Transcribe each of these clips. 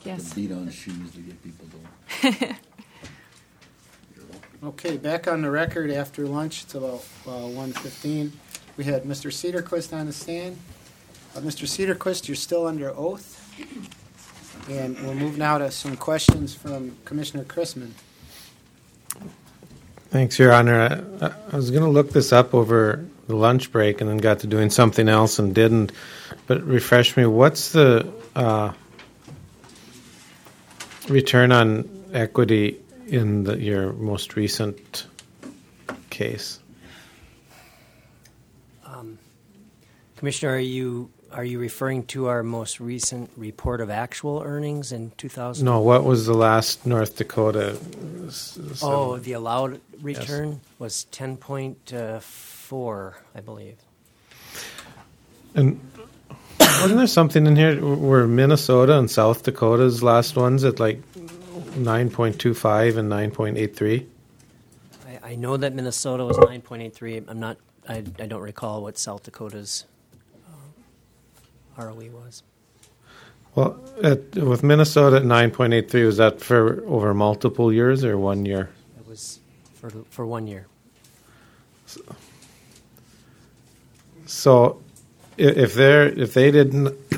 Yes. The beat on shoes to get people going. Okay, back on the record after lunch. It's about 1:15. We had Mr. Cedarquist on the stand. Mr. Cedarquist, you're still under oath. And we'll move now to some questions from Commissioner Chrisman. Thanks, Your Honor. I was going to look this up over the lunch break and then got to doing something else and didn't. But refresh me, what's the return on equity in your most recent case? Commissioner, are you referring to our most recent report of actual earnings in 2000? No, what was the last North Dakota? The allowed return was 10.4, I believe. And wasn't there something in here where Minnesota and South Dakota's last ones at like 9.25 and 9.83? I know that Minnesota was 9.83. I don't recall what South Dakota's ROE was. Well, with Minnesota at 9.83, was that for over multiple years or 1 year? It was for 1 year. So, if they did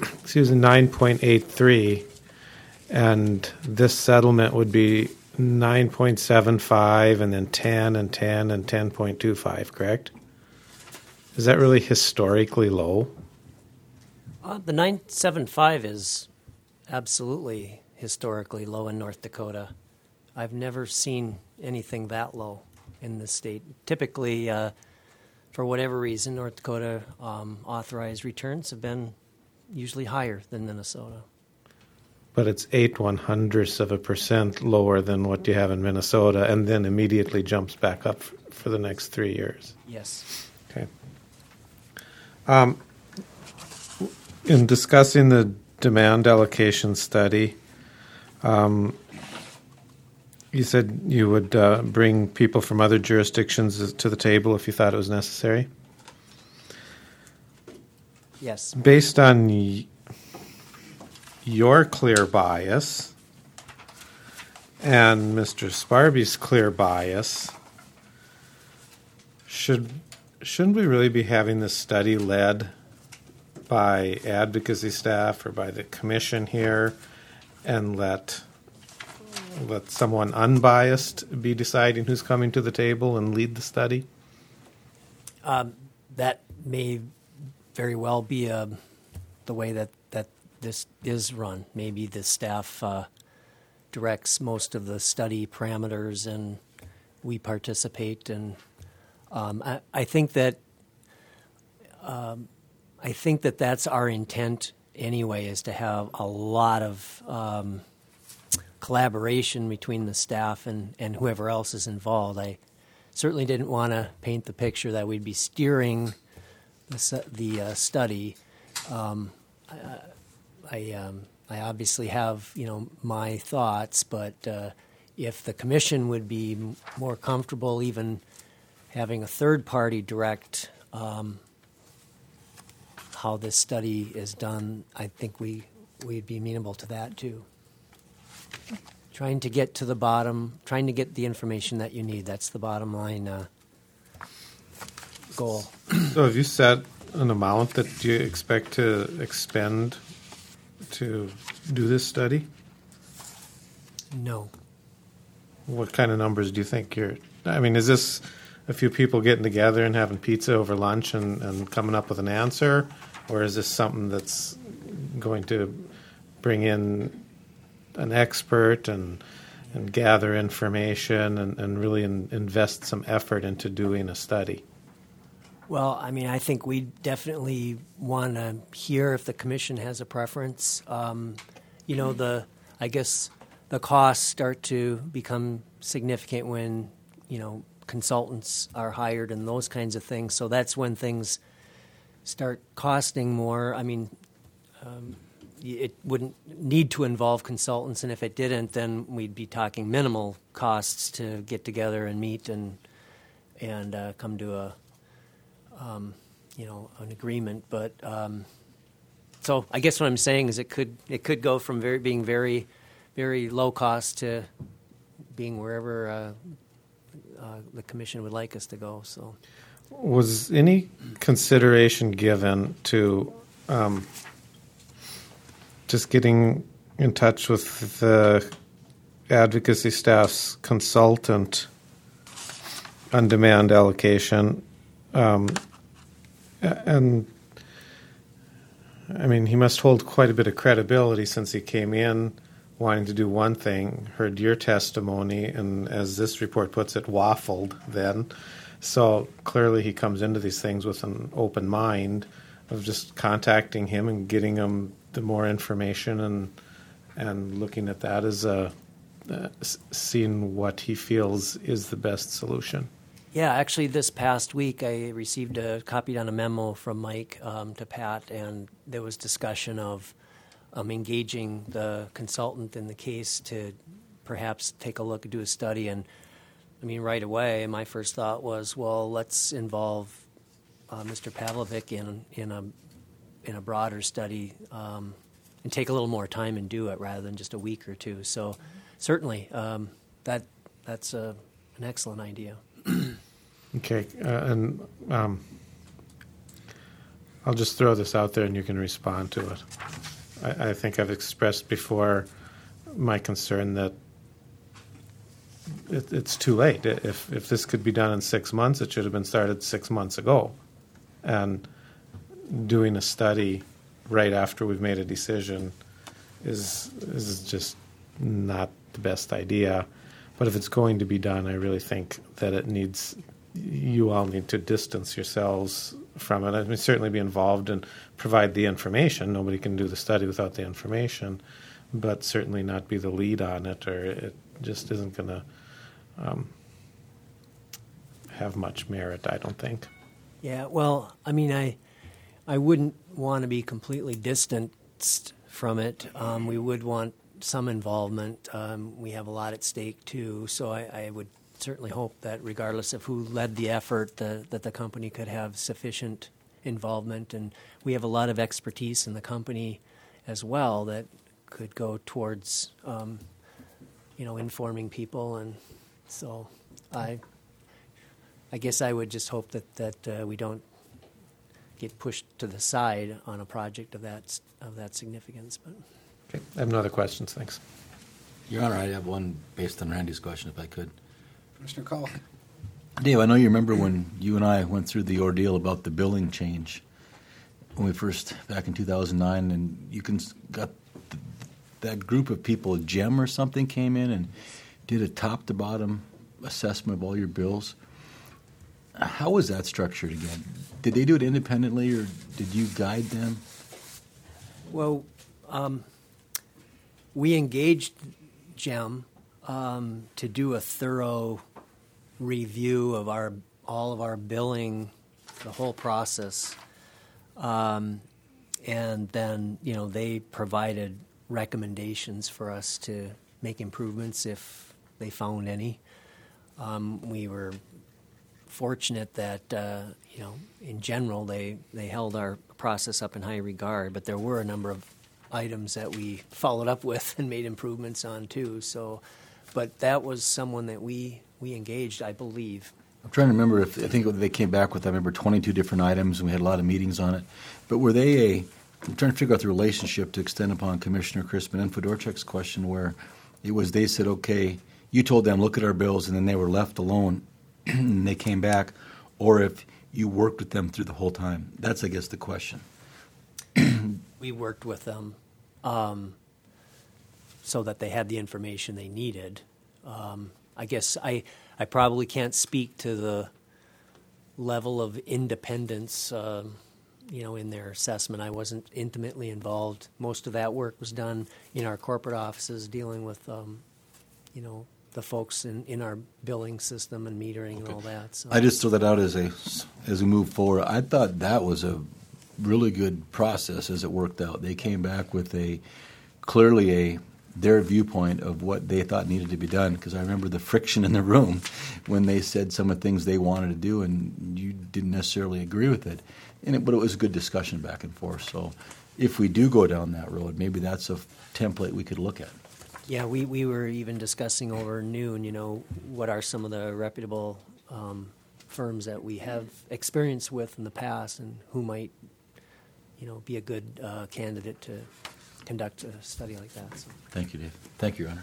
9.83, and this settlement would be 9.75, and then 10 and 10 and 10.25, correct? Is that really historically low? The 9.75 is absolutely historically low in North Dakota. I've never seen anything that low in the state. Typically, for whatever reason, North Dakota authorized returns have been usually higher than Minnesota. But it's 0.08% lower than what you have in Minnesota, and then immediately jumps back up for the next 3 years. Yes. Okay. In discussing the demand allocation study, you said you would bring people from other jurisdictions to the table if you thought it was necessary? Yes. Based on your clear bias and Mr. Sparby's clear bias, shouldn't we really be having this study led by advocacy staff or by the commission here, and let someone unbiased be deciding who's coming to the table and lead the study? That may very well be the way that this is run. Maybe the staff directs most of the study parameters, and we participate. And I think that that's our intent anyway, is to have a lot of collaboration between the staff and whoever else is involved. I certainly didn't want to paint the picture that we'd be steering the study. I obviously have my thoughts, but if the commission would be more comfortable even having a third party direct how this study is done, I think we'd be amenable to that too. Trying to get to the bottom, trying to get the information that you need. That's the bottom line goal. So have you set an amount that you expect to expend to do this study? No. What kind of numbers do you think is this a few people getting together and having pizza over lunch and coming up with an answer? Or is this something that's going to bring in an expert and gather information and really invest some effort into doing a study? Well, I think we definitely want to hear if the commission has a preference. I guess the costs start to become significant when, consultants are hired and those kinds of things. So that's when things start costing more. It wouldn't need to involve consultants, and if it didn't, then we'd be talking minimal costs to get together and meet and come to an agreement. But so I guess what I'm saying is it could go from being very very low cost to being wherever the commission would like us to go. So, was any consideration given to just getting in touch with the advocacy staff's consultant on demand allocation? And I mean, he must hold quite a bit of credibility since he came in wanting to do one thing, heard your testimony, and as this report puts it, waffled then. So clearly he comes into these things with an open mind of just contacting him and getting him the more information and looking at that as seeing what he feels is the best solution. yeah, actually this past week I received copied on a memo from Mike to Pat, and there was discussion of engaging the consultant in the case to perhaps take a look and do a study. And I mean, right away, my first thought was, well, let's involve Mr. Pavlovic in a broader study and take a little more time and do it rather than just a week or two. So certainly, that's an excellent idea. Okay, and I'll just throw this out there and you can respond to it. I think I've expressed before my concern that it's too late. If this could be done in 6 months, it should have been started 6 months ago. And doing a study right after we've made a decision is just not the best idea. But if it's going to be done, I really think that you all need to distance yourselves from it. I mean, certainly be involved and provide the information. Nobody can do the study without the information, but certainly not be the lead on it, or it just isn't going to have much merit, I don't think. Yeah, well, I mean, I wouldn't want to be completely distanced from it. We would want some involvement. We have a lot at stake, too, so I would certainly hope that regardless of who led the effort, that the company could have sufficient involvement. And we have a lot of expertise in the company as well that could go towards, informing people. And so I guess I would just hope that we don't get pushed to the side on a project of that significance. But Okay, I have no other questions. Thanks. Your Honor, I have one based on Randy's question, if I could. Commissioner Call. Dave, I know you remember when you and I went through the ordeal about the billing change when we first, back in 2009, and you got that group of people, GEM or something, came in and did a top-to-bottom assessment of all your bills. How was that structured again? Did they do it independently, or did you guide them? Well, we engaged GEM to do a thorough review of all of our billing, the whole process, and then they provided recommendations for us to make improvements if they found any. We were fortunate that in general they held our process up in high regard, but there were a number of items that we followed up with and made improvements on too. So, but that was someone that we engaged, I believe. I'm trying to remember I think they came back with, I remember 22 different items, and we had a lot of meetings on it. But were they I'm trying to figure out the relationship to extend upon Commissioner Crispin and Fedorchuk's question, where it was they said, okay, you told them, look at our bills, and then they were left alone, and they came back, or if you worked with them through the whole time. That's, I guess, the question. We worked with them so that they had the information they needed. I guess I probably can't speak to the level of independence, in their assessment. I wasn't intimately involved. Most of that work was done in our corporate offices, dealing with, the folks in our billing system and metering and all that. So. I just throw that out as we move forward. I thought that was a really good process as it worked out. They came back with their viewpoint of what they thought needed to be done, because I remember the friction in the room when they said some of the things they wanted to do and you didn't necessarily agree with it. But it was a good discussion back and forth. So if we do go down that road, maybe that's a template we could look at. Yeah, we were even discussing over noon, what are some of the reputable firms that we have experience with in the past and who might, be a good candidate to conduct a study like that. So. Thank you, Dave. Thank you, Your Honor.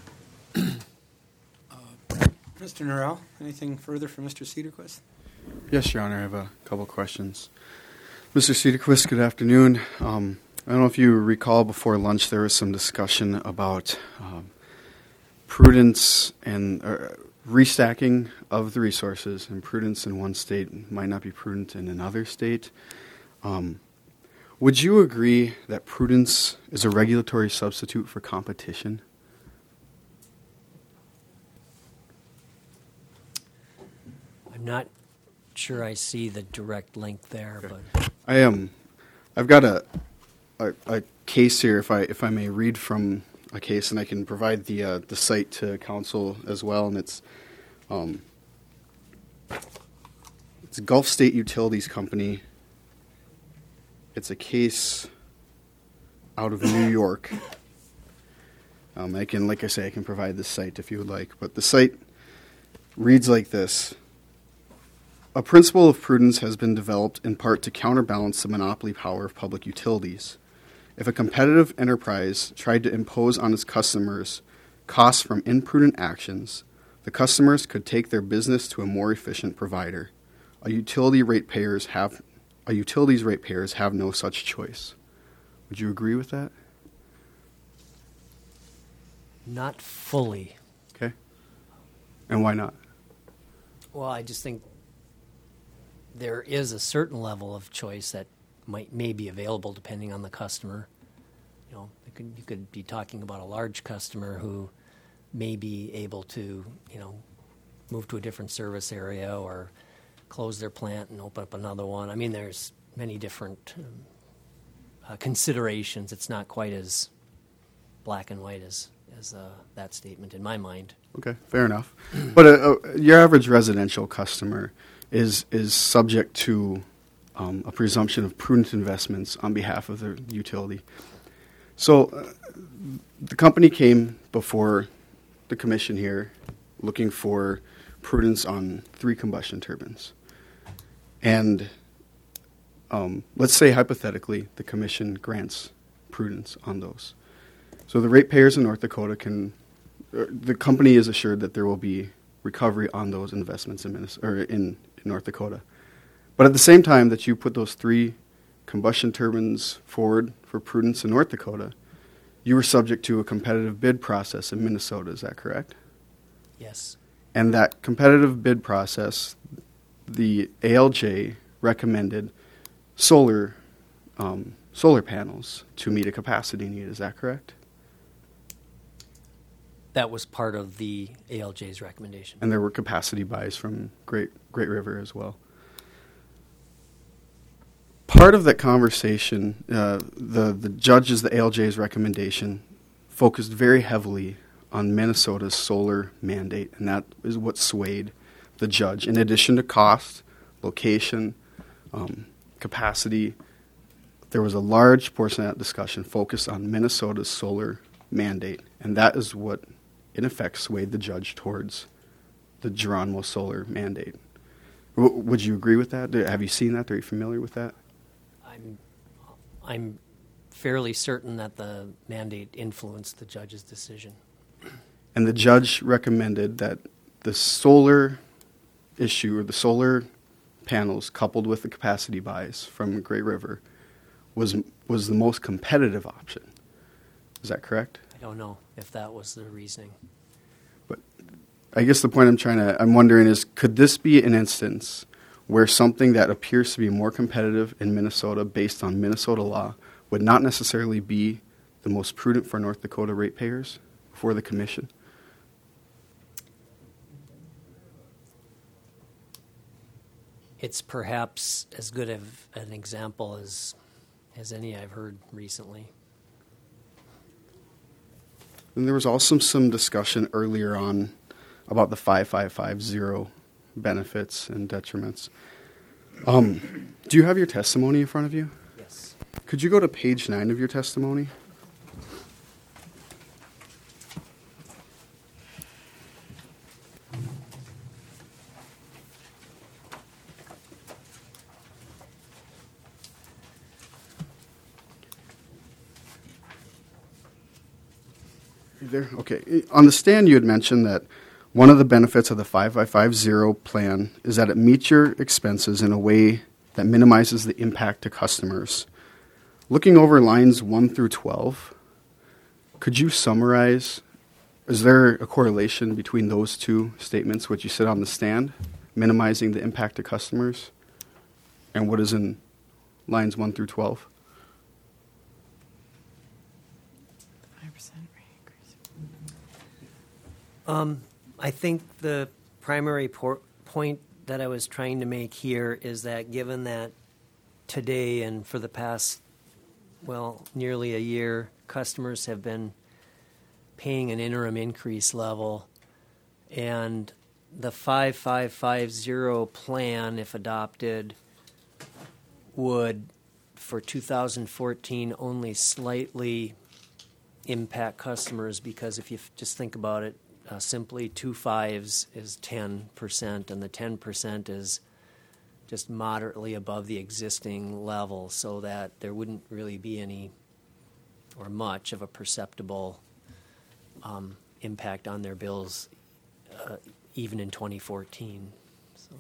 Mr. Norrell, anything further from Mr. Cedarquist? Yes, Your Honor. I have a couple questions. Mr. Cedarquist, good afternoon. I don't know if you recall before lunch there was some discussion about prudence and restacking of the resources, and prudence in one state might not be prudent in another state. Would you agree that prudence is a regulatory substitute for competition? I'm not sure I see the direct link there, Okay. but I've got a case here, if I may read from a case, and I can provide the site to council as well, and it's Gulf State Utilities Company. It's a case out of New York. I can provide the site if you would like, but the site reads like this. A principle of prudence has been developed in part to counterbalance the monopoly power of public utilities. If a competitive enterprise tried to impose on its customers costs from imprudent actions, the customers could take their business to a more efficient provider. Utilities ratepayers have no such choice. Would you agree with that? not fully. Okay. And why not? Well, I just think there is a certain level of choice that may be available depending on the customer. You know, you could be talking about a large customer who may be able to, move to a different service area or close their plant and open up another one. I mean, there's many different considerations. It's not quite as black and white as that statement in my mind. Okay, fair enough. But your average residential customer is subject to a presumption of prudent investments on behalf of the utility. So the company came before the commission here looking for prudence on 3 combustion turbines. And let's say hypothetically the commission grants prudence on those. So the ratepayers in North Dakota the company is assured that there will be recovery on those investments in North Dakota. But at the same time that you put those 3 combustion turbines forward for prudence in North Dakota, you were subject to a competitive bid process in Minnesota. Is that correct? Yes. And that competitive bid process, the ALJ recommended solar panels to meet a capacity need. Is that correct? That was part of the ALJ's recommendation. And there were capacity buys from Great River as well. Part of that conversation, the judge's, the ALJ's recommendation, focused very heavily on Minnesota's solar mandate, and that is what swayed the judge. In addition to cost, location, capacity, there was a large portion of that discussion focused on Minnesota's solar mandate, and that is what, in effect, swayed the judge towards the Geronimo solar mandate. Would you agree with that? Have you seen that? Are you familiar with that? I'm fairly certain that the mandate influenced the judge's decision. And the judge recommended that the solar issue, or the solar panels coupled with the capacity buys from Great River, was the most competitive option. Is that correct? I don't know if that was the reasoning. But I guess the point I'm wondering is, could this be an instance where something that appears to be more competitive in Minnesota based on Minnesota law would not necessarily be the most prudent for North Dakota ratepayers for the commission? It's perhaps as good of an example as any I've heard recently. And there was also some discussion earlier on about the 5550 benefits and detriments. Do you have your testimony in front of you? Yes. Could you go to page 9 of your testimony? You there? Okay. On the stand, you had mentioned that one of the benefits of the 5550 plan is that it meets your expenses in a way that minimizes the impact to customers. Looking over lines 1 through 12, could you summarize, is there a correlation between those two statements, what you said on the stand, minimizing the impact to customers, and what is in lines 1 through 12? 5% rate increase. I think the primary point that I was trying to make here is that given that today and for the past, well, nearly a year, customers have been paying an interim increase level, and the 5550 plan, if adopted, would, for 2014, only slightly impact customers, because if you just think about it, simply 2 5s is 10%, and the 10% is just moderately above the existing level, so that there wouldn't really be any or much of a perceptible impact on their bills even in 2014. So.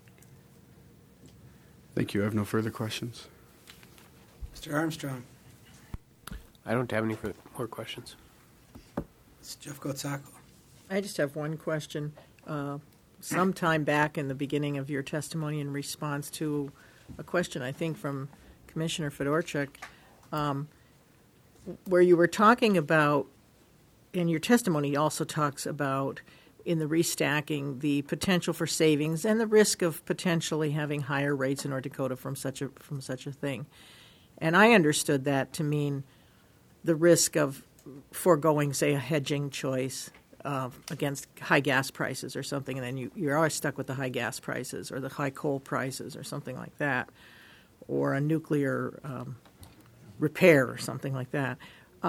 Thank you. I have no further questions. Mr. Armstrong. I don't have any more questions. It's Jeff Gotzako. I just have one question. Sometime back in the beginning of your testimony in response to a question, I think, from Commissioner Fedorchuk, where you were talking about, and your testimony also talks about, in the restacking, the potential for savings and the risk of potentially having higher rates in North Dakota from such a thing. And I understood that to mean the risk of foregoing, say, a hedging choice against high gas prices or something, and then you're always stuck with the high gas prices or the high coal prices or something like that, or a nuclear repair or something like that.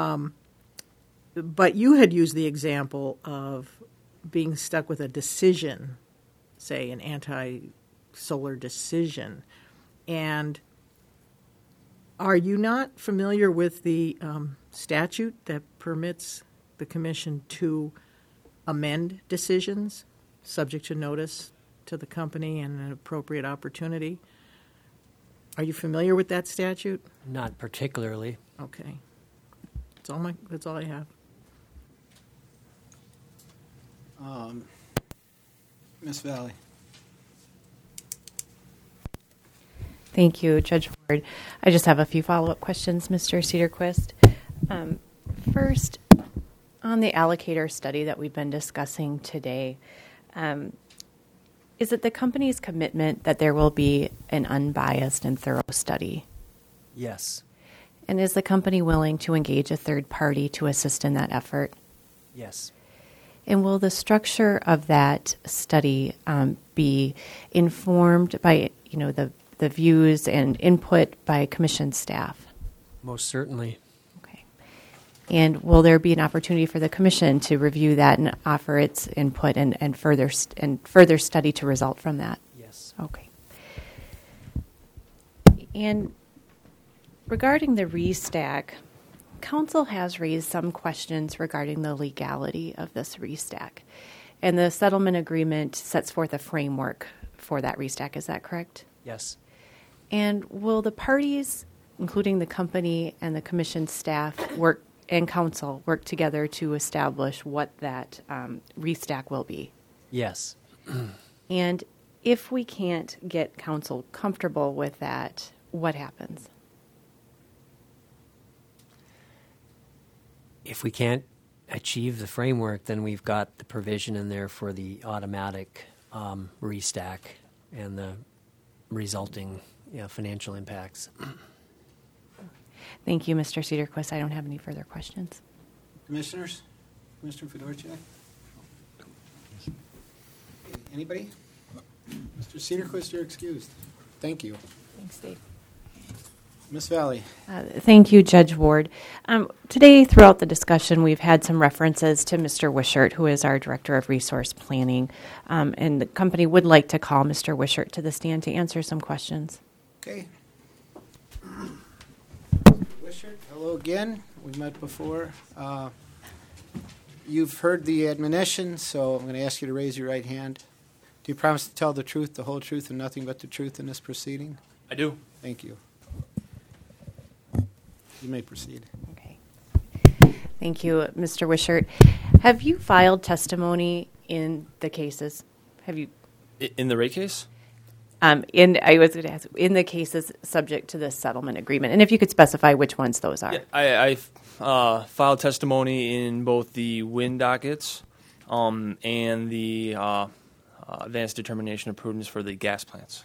But you had used the example of being stuck with a decision, say an anti-solar decision. And are you not familiar with the statute that permits the commission to amend decisions subject to notice to the company and an appropriate opportunity? Are you familiar with that statute? Not particularly. Okay. That's all I have. Ms. Valley. Thank you, Judge Ward. I just have a few follow-up questions, Mr. Cedarquist. First, on the allocator study that we've been discussing today, is it the company's commitment that there will be an unbiased and thorough study? Yes. And is the company willing to engage a third party to assist in that effort? Yes. And will the structure of that study be informed by, the views and input by commission staff? Most certainly. Okay. And will there be an opportunity for the commission to review that and offer its input and further study to result from that? Yes. Okay. And regarding the restack, Council has raised some questions regarding the legality of this restack. And the settlement agreement sets forth a framework for that restack. Is that correct? Yes. And will the parties, including the company and the commission staff, and council work together to establish what that restack will be? Yes. And if we can't get council comfortable with that, what happens? If we can't achieve the framework, then we've got the provision in there for the automatic restack and the resulting financial impacts. Thank you, Mr. Cedarquist. I don't have any further questions. Commissioners? Commissioner Fedorchak? Anybody? Mr. Cedarquist, you're excused. Thank you. Thanks, Dave. Ms. Valley. Thank you, Judge Ward. Today, throughout the discussion, we've had some references to Mr. Wishart, who is our Director of Resource Planning, and the company would like to call Mr. Wishart to the stand to answer some questions. Okay. Wishart, hello again. We met before. you've heard the admonition, so I'm going to ask you to raise your right hand. Do you promise to tell the truth, the whole truth, and nothing but the truth in this proceeding? I do. Thank you. You may proceed. Okay. Thank you, Mr. Wishart. Have you filed testimony in the cases? Have you? In the rate case? I was going to ask, in the cases subject to this settlement agreement, and if you could specify which ones those are. Yeah, I filed testimony in both the wind dockets and the advanced determination of prudence for the gas plants.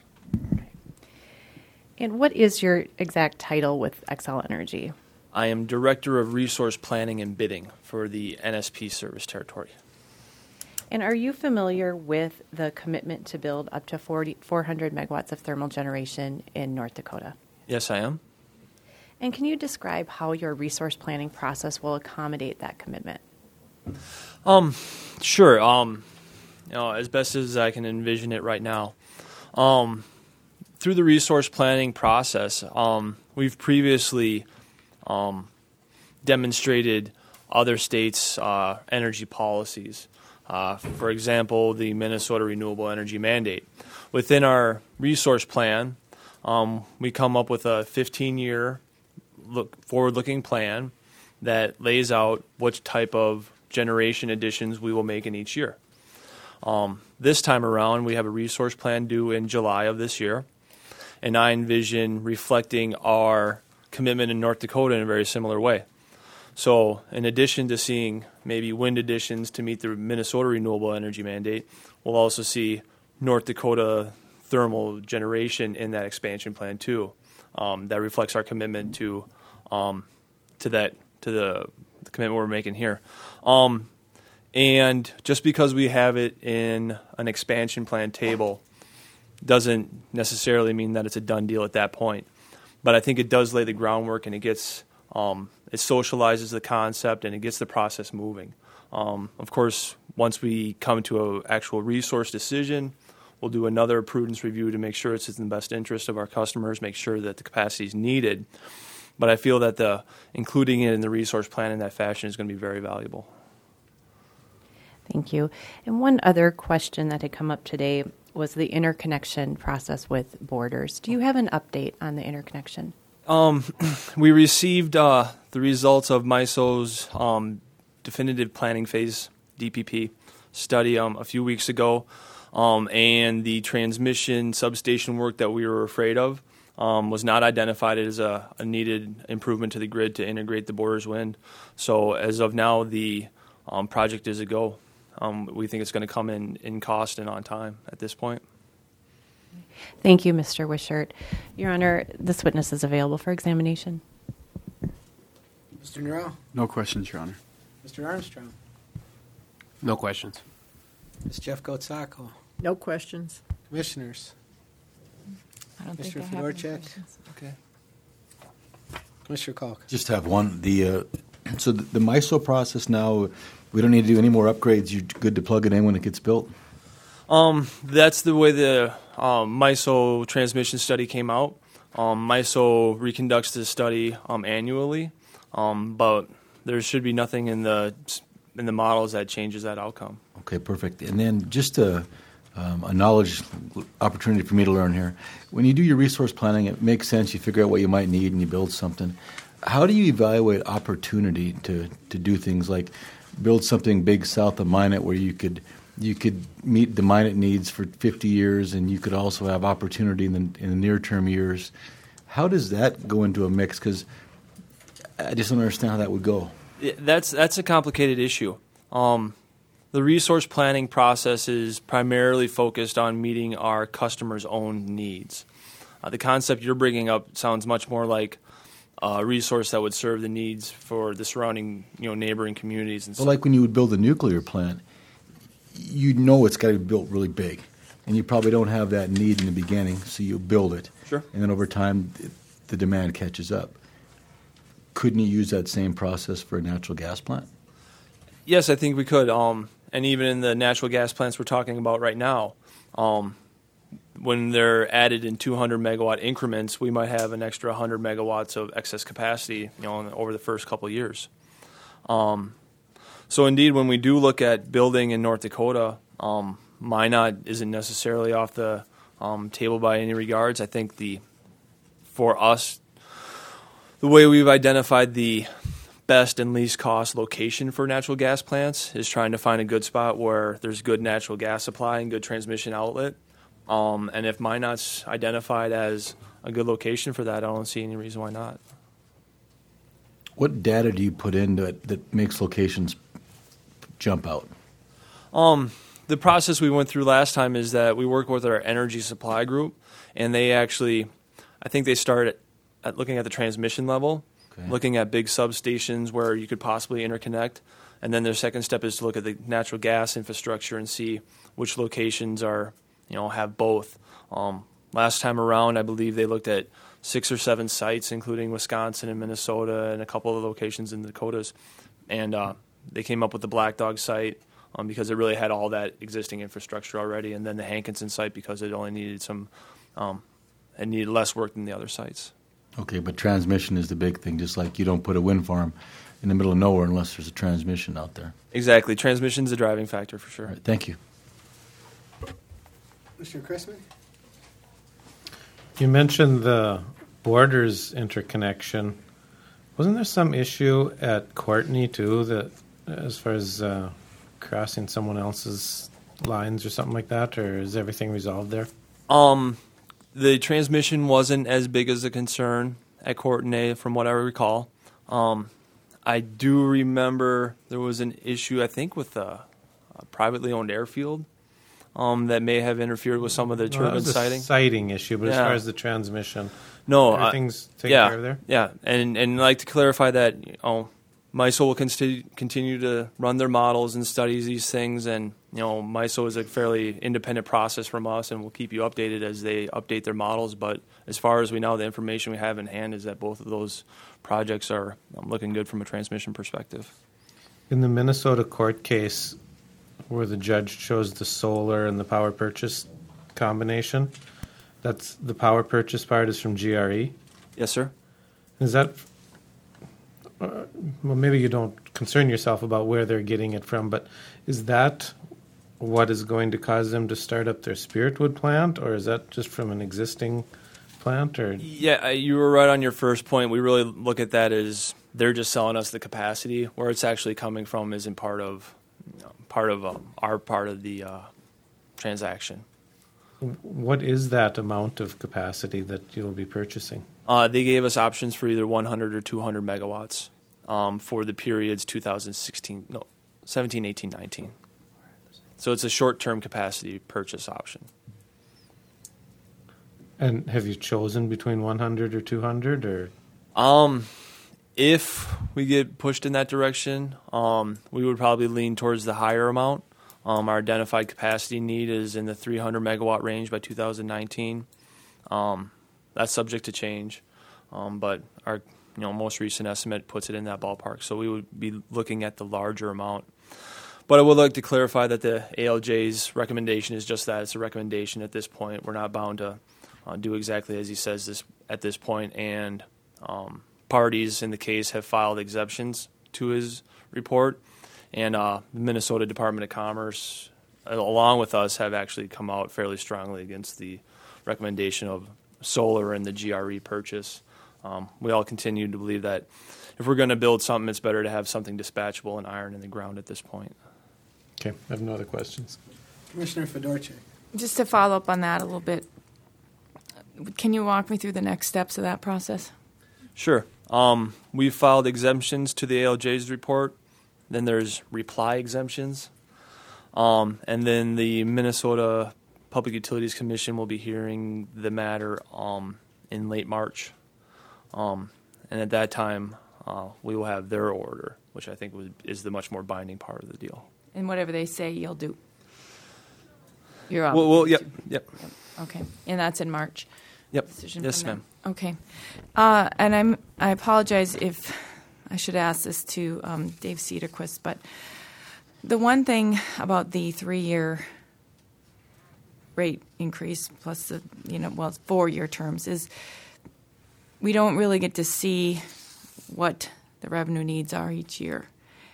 And what is your exact title with Xcel Energy? I am Director of Resource Planning and Bidding for the NSP service territory. And are you familiar with the commitment to build up to 400 megawatts of thermal generation in North Dakota? Yes, I am. And can you describe how your resource planning process will accommodate that commitment? Sure. As best as I can envision it right now. Through the resource planning process, we've previously demonstrated other states' energy policies. For example, the Minnesota Renewable Energy Mandate. Within our resource plan, we come up with a 15-year forward-looking plan that lays out which type of generation additions we will make in each year. This time around, we have a resource plan due in July of this year, and I envision reflecting our commitment in North Dakota in a very similar way. So in addition to seeing maybe wind additions to meet the Minnesota Renewable Energy Mandate, we'll also see North Dakota thermal generation in that expansion plan too. That reflects our commitment to the commitment we're making here. And just because we have it in an expansion plan table doesn't necessarily mean that it's a done deal at that point. But I think it does lay the groundwork, and it gets it socializes the concept, and it gets the process moving. Of course, once we come to an actual resource decision, we'll do another prudence review to make sure it's in the best interest of our customers, make sure that the capacity is needed. But I feel that including it in the resource plan in that fashion is going to be very valuable. Thank you. And one other question that had come up today was the interconnection process with Borders. Do you have an update on the interconnection? We received the results of MISO's definitive planning phase DPP study a few weeks ago, and the transmission substation work that we were afraid of was not identified as a needed improvement to the grid to integrate the Borders wind. So as of now, the project is a go. We think it's going to come in cost and on time at this point. Thank you, Mr. Wishart. Your Honor, this witness is available for examination. Mr. Nero? No questions, Your Honor. Mr. Armstrong? No questions. Ms. Jeff Gotsako? No questions. Commissioners? I don't Mr. think I have any Fedorchak? questions. Okay. Commissioner Kalk? Just have one. So the MISO process now, we don't need to do any more upgrades. You're good to plug it in when it gets built? That's the way the MISO transmission study came out. MISO reconducts the study annually, but there should be nothing in the models that changes that outcome. Okay, perfect. And then just a knowledge opportunity for me to learn here. When you do your resource planning, it makes sense. You figure out what you might need and you build something. How do you evaluate opportunity to do things like build something big south of Minot where you could meet the Minot needs for 50 years and you could also have opportunity in the near-term years? How does that go into a mix? Because I just don't understand how that would go. That's a complicated issue. The resource planning process is primarily focused on meeting our customers' own needs. The concept you're bringing up sounds much more like a resource that would serve the needs for the surrounding, neighboring communities. And well, like when you would build a nuclear plant, you know it's got to be built really big, and you probably don't have that need in the beginning, so you build it. Sure. And then over time, the demand catches up. Couldn't you use that same process for a natural gas plant? Yes, I think we could. And even in the natural gas plants we're talking about right now, when they're added in 200 megawatt increments, we might have an extra 100 megawatts of excess capacity, over the first couple of years. So indeed, when we do look at building in North Dakota, Minot isn't necessarily off the table by any regards. I think for us, the way we've identified the best and least cost location for natural gas plants is trying to find a good spot where there's good natural gas supply and good transmission outlet. And if Minot's identified as a good location for that, I don't see any reason why not. What data do you put in that makes locations jump out? The process we went through last time is that we work with our energy supply group, and they actually, I think they start at looking at the transmission level, looking at big substations where you could possibly interconnect, and then their second step is to look at the natural gas infrastructure and see which locations are, have both. Last time around, I believe they looked at 6 or 7 sites, including Wisconsin and Minnesota and a couple of locations in the Dakotas, and they came up with the Black Dog site because it really had all that existing infrastructure already, and then the Hankinson site because it only needed it needed less work than the other sites. Okay, but transmission is the big thing, just like you don't put a wind farm in the middle of nowhere unless there's a transmission out there. Exactly. Transmission's a driving factor for sure. All right, thank you. Mr. Chrisman? You mentioned the Borders interconnection. Wasn't there some issue at Courtney, too, that as far as crossing someone else's lines or something like that, or is everything resolved there? The transmission wasn't as big as a concern at Courtenay, from what I recall. I do remember there was an issue, I think, with a privately owned airfield that may have interfered with some of the turbine siting. Sighting issue, but as far as the transmission, no, everything's taken care of there? Yeah, and I'd like to clarify that MISO will continue to run their models and study these things, and MISO is a fairly independent process from us, and we'll keep you updated as they update their models. But as far as we know, the information we have in hand is that both of those projects are looking good from a transmission perspective. In the Minnesota court case, where the judge chose the solar and the power purchase combination, that's the power purchase part is from GRE? Yes, sir. Is that... well, maybe you don't concern yourself about where they're getting it from, but is that what is going to cause them to start up their Spiritwood plant, or is that just from an existing plant? Or yeah, you were right on your first point. We really look at that as they're just selling us the capacity. Where it's actually coming from isn't part of our part of the transaction. What is that amount of capacity that you'll be purchasing? They gave us options for either 100 or 200 megawatts for the periods 17, 18, 19. So it's a short-term capacity purchase option. And have you chosen between 100 or 200? Or if we get pushed in that direction, we would probably lean towards the higher amount. Our identified capacity need is in the 300 megawatt range by 2019. That's subject to change, but our most recent estimate puts it in that ballpark. So we would be looking at the larger amount. But I would like to clarify that the ALJ's recommendation is just that. It's a recommendation at this point. We're not bound to do exactly as he says at this point, and parties in the case have filed exemptions to his report, and the Minnesota Department of Commerce, along with us, have actually come out fairly strongly against the recommendation of solar and the GRE purchase. We all continue to believe that if we're going to build something, it's better to have something dispatchable and iron in the ground at this point. Okay, I have no other questions. Commissioner Fedorchak. Just to follow up on that a little bit, can you walk me through the next steps of that process? Sure. We filed exemptions to the ALJ's report. Then there's reply exemptions. And then the Minnesota Public Utilities Commission will be hearing the matter in late March. And at that time, we will have their order, which I think is the much more binding part of the deal. And whatever they say, you'll do. You're up. Well, yep. Okay, and that's in March. Yep. Decision Yes, from them. ma'am. Okay, and I apologize if I should ask this to Dave Cedarquist, but the one thing about the 3-year rate increase plus the 4-year terms is we don't really get to see what the revenue needs are each year.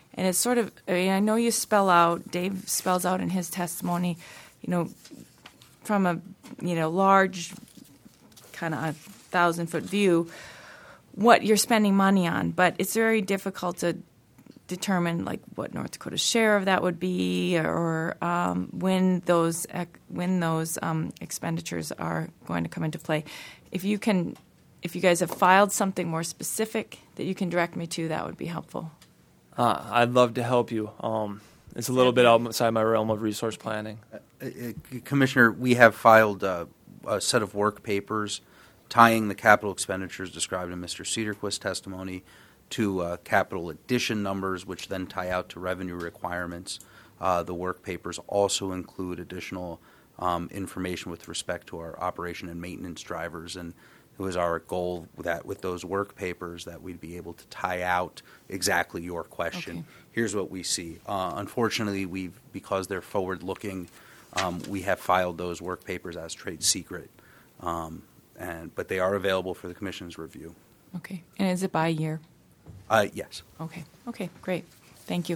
And it's sort of, I mean, I know you spell out, Dave spells out in his testimony, from a, large kind of 1,000-foot view, what you're spending money on. But it's very difficult to determine like what North Dakota's share of that would be, or when those expenditures are going to come into play. If you guys have filed something more specific that you can direct me to, that would be helpful. I'd love to help you. It's a little bit outside my realm of resource planning. Commissioner, we have filed a set of work papers tying the capital expenditures described in Mr. Cedarquist's testimony to capital addition numbers, which then tie out to revenue requirements. The work papers also include additional information with respect to our operation and maintenance drivers, and it was our goal that with those work papers that we'd be able to tie out exactly your question. Okay. Here's what we see. Unfortunately, because they're forward-looking, we have filed those work papers as trade secret, but they are available for the Commission's review. Okay. And is it by year? Yes. Okay. Okay, great. Thank you.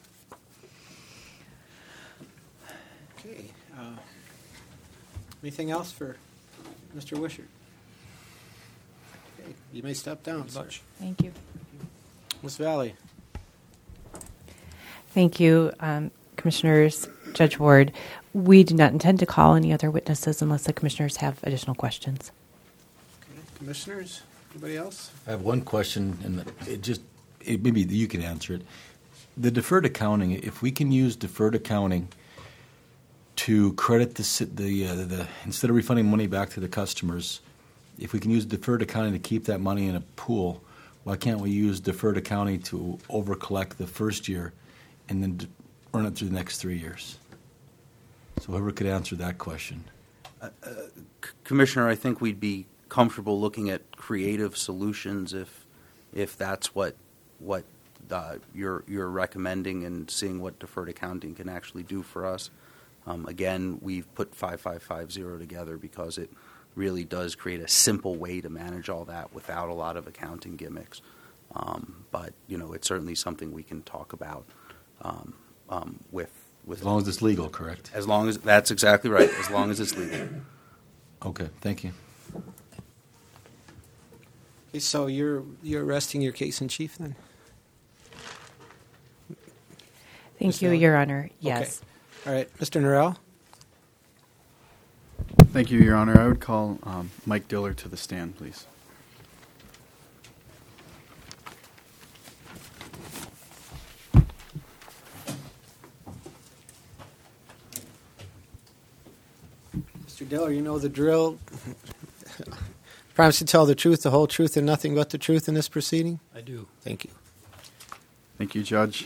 Okay. Anything else for Mr. Wishart? Okay. You may step down, sir. Thank you. Ms. Valley. Thank you, Commissioners. Judge Ward, we do not intend to call any other witnesses unless the Commissioners have additional questions. Okay. Commissioners, anybody else? I have one question, and maybe you can answer it. The deferred accounting, if we can use deferred accounting to credit the instead of refunding money back to the customers, if we can use deferred accounting to keep that money in a pool, why can't we use deferred accounting to over-collect the first year and then run it through the next 3 years? So whoever could answer that question. Commissioner, I think we'd be comfortable looking at creative solutions if that's what you're recommending, and seeing what deferred accounting can actually do for us. Again, we've put 5550 together because it really does create a simple way to manage all that without a lot of accounting gimmicks. But it's certainly something we can talk about with. As long as it's legal, correct? As long as that's exactly right. As long as it's legal. Okay, thank you. Okay, so you're resting your case in chief then? Thank you, Your Honor. Yes. Okay. All right, Mr. Norrell. Thank you, Your Honor. I would call Mike Diller to the stand, please. Mr. Diller, you know the drill. Promise to tell the truth, the whole truth, and nothing but the truth in this proceeding? I do. Thank you. Thank you, Judge.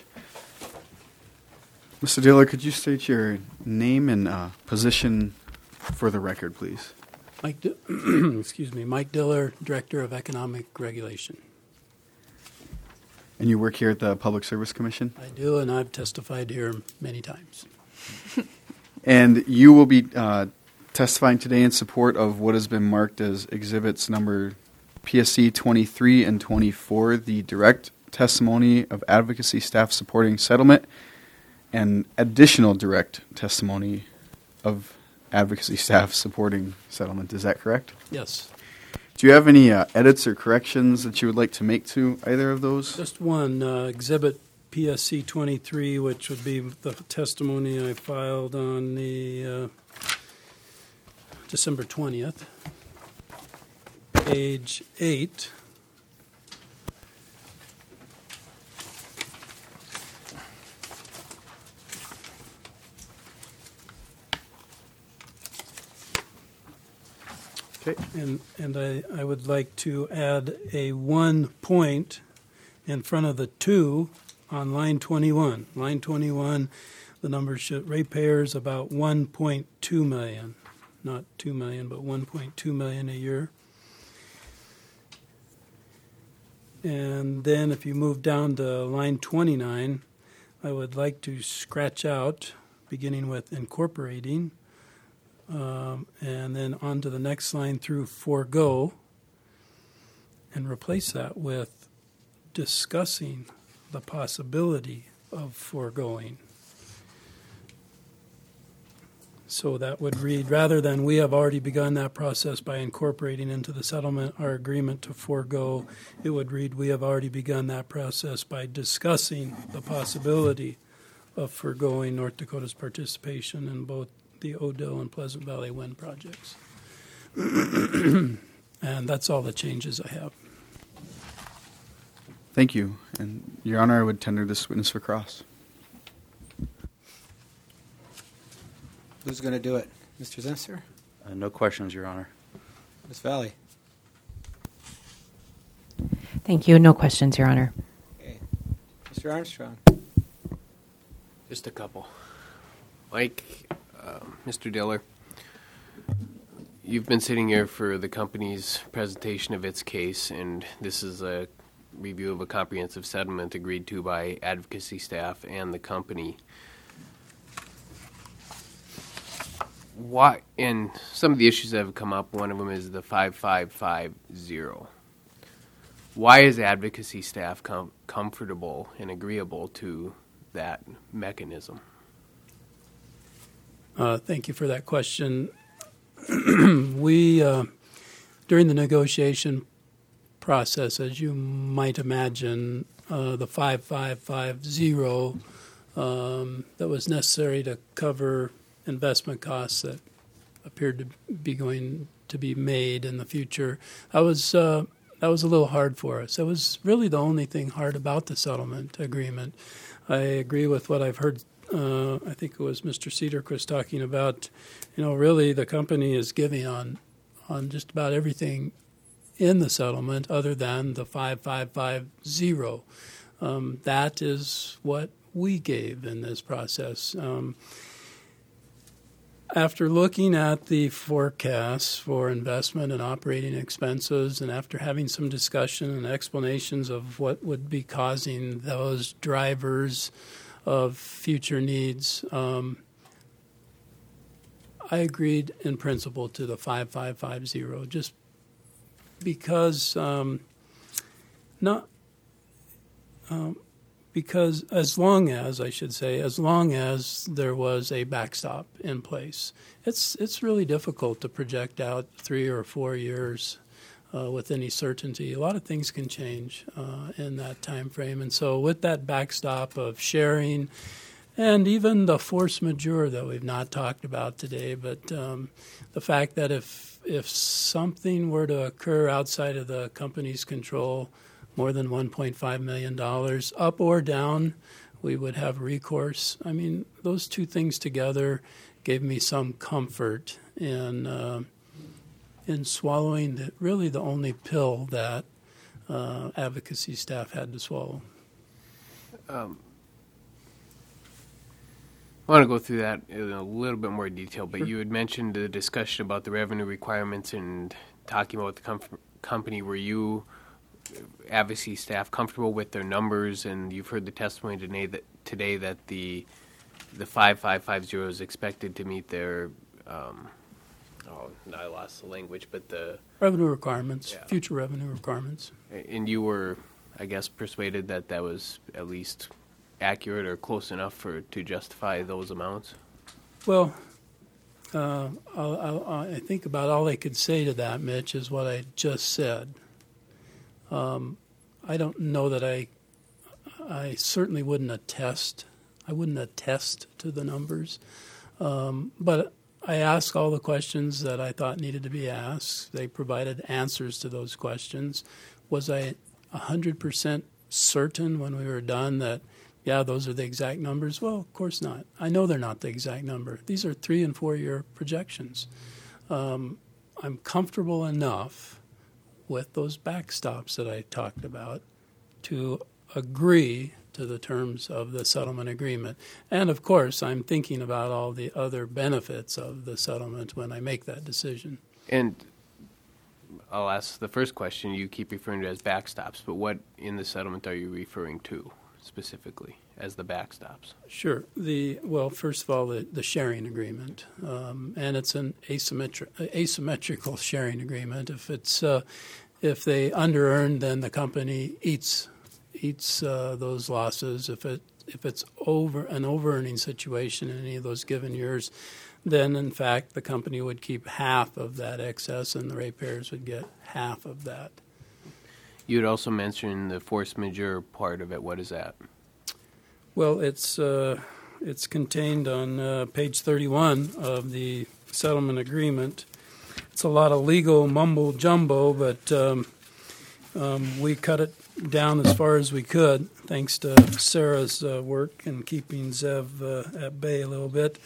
Mr. Diller, could you state your name and position for the record, please? Mike Diller, Director of Economic Regulation. And you work here at the Public Service Commission? I do, and I've testified here many times. And you will be testifying today in support of what has been marked as exhibits number PSC 23 and 24, the direct testimony of advocacy staff supporting settlement, and additional direct testimony of advocacy staff supporting settlement. Is that correct? Yes. Do you have any edits or corrections that you would like to make to either of those? Just one, exhibit PSC 23, which would be the testimony I filed on the December 20th, page 8. Okay. And I would like to add a 1 point in front of the 2 on line 21. Line 21, the number should ratepayers about 1.2 million. Not 2 million, but 1.2 million a year. And then if you move down to line 29, I would like to scratch out, beginning with incorporating, and then on to the next line through forego, and replace that with discussing the possibility of foregoing. So that would read, rather than we have already begun that process by incorporating into the settlement our agreement to forego, it would read, we have already begun that process by discussing the possibility of foregoing North Dakota's participation in both the Odell and Pleasant Valley wind projects. And that's all the changes I have. Thank you. And, Your Honor, I would tender this witness for cross. Who's going to do it? Mr. Zinser? No questions, Your Honor. Ms. Valley? Thank you. No questions, Your Honor. Okay. Mr. Armstrong? Just a couple. Mike, Mr. Diller, you've been sitting here for the company's presentation of its case, and this is a review of a comprehensive settlement agreed to by advocacy staff and the company. Why? And some of the issues that have come up, one of them is the 5550. Why is advocacy staff comfortable and agreeable to that mechanism? Thank you for that question. We, during the negotiation process, as you might imagine, the 5550 that was necessary to cover investment costs that appeared to be going to be made in the future, that was a little hard for us. That was really the only thing hard about the settlement agreement. I agree with what I've heard. I think it was Mr. Cedarquist talking about, really the company is giving on just about everything in the settlement other than the 5550. That is what we gave in this process. After looking at the forecasts for investment and operating expenses, and after having some discussion and explanations of what would be causing those drivers of future needs, I agreed in principle to the 5550, just because because as long as there was a backstop in place, it's really difficult to project out 3 or 4 years with any certainty. A lot of things can change in that time frame, and so with that backstop of sharing, and even the force majeure that we've not talked about today, but the fact that if something were to occur outside of the company's control, more than $1.5 million, up or down, we would have recourse. I mean, those two things together gave me some comfort in swallowing really the only pill that advocacy staff had to swallow. I want to go through that in a little bit more detail, but Sure. You had mentioned the discussion about the revenue requirements and talking about the company. Were you, advocacy staff, comfortable with their numbers? And you've heard the testimony today that the 5550 is expected to meet their I lost the language, but the Revenue requirements, Yeah. future revenue requirements. And you were, I guess, persuaded that that was at least accurate or close enough to justify those amounts? Well, I think about all I could say to that, Mitch, is what I just said. I don't know that I certainly wouldn't attest. I wouldn't attest to the numbers, but I asked all the questions that I thought needed to be asked. They provided answers to those questions. Was I 100% certain when we were done that, yeah, those are the exact numbers? Well, of course not. I know they're not the exact number. These are 3 and 4 year projections. I'm comfortable enough with those backstops that I talked about to agree to the terms of the settlement agreement. And of course, I'm thinking about all the other benefits of the settlement when I make that decision. And I'll ask the first question. You keep referring to as backstops, but what in the settlement are you referring to specifically as the backstops? Sure. Well, first of all, the sharing agreement, and it's an asymmetrical sharing agreement. If they under-earn, then the company eats those losses. If it it's over an over-earning situation in any of those given years, then in fact the company would keep half of that excess and the ratepayers would get half of that. You had also mentioned the force majeure part of it. What is that? Well, it's contained on page 31 of the settlement agreement. It's a lot of legal mumbo jumbo, but we cut it down as far as we could, thanks to Sarah's work in keeping Zev at bay a little bit.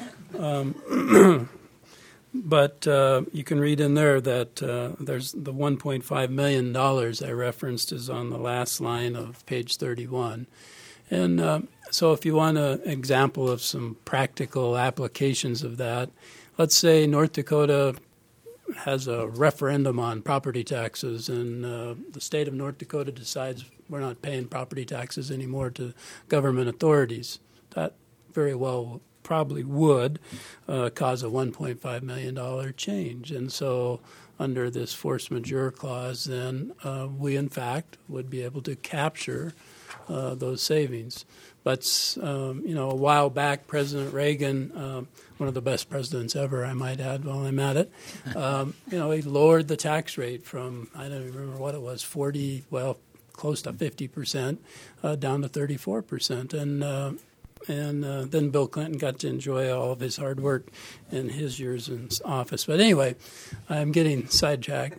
But you can read in there that there's the $1.5 million I referenced is on the last line of page 31. And so if you want an example of some practical applications of that, let's say North Dakota has a referendum on property taxes, and the state of North Dakota decides we're not paying property taxes anymore to government authorities. That very well probably would cause a $1.5 million change. And so under this force majeure clause, then we, in fact, would be able to capture those savings. But, a while back, President Reagan, one of the best presidents ever, I might add while I'm at it, he lowered the tax rate from, I don't remember what it was, close to 50%, down to 34%. And then Bill Clinton got to enjoy all of his hard work in his years in office. But anyway, I'm getting sidetracked.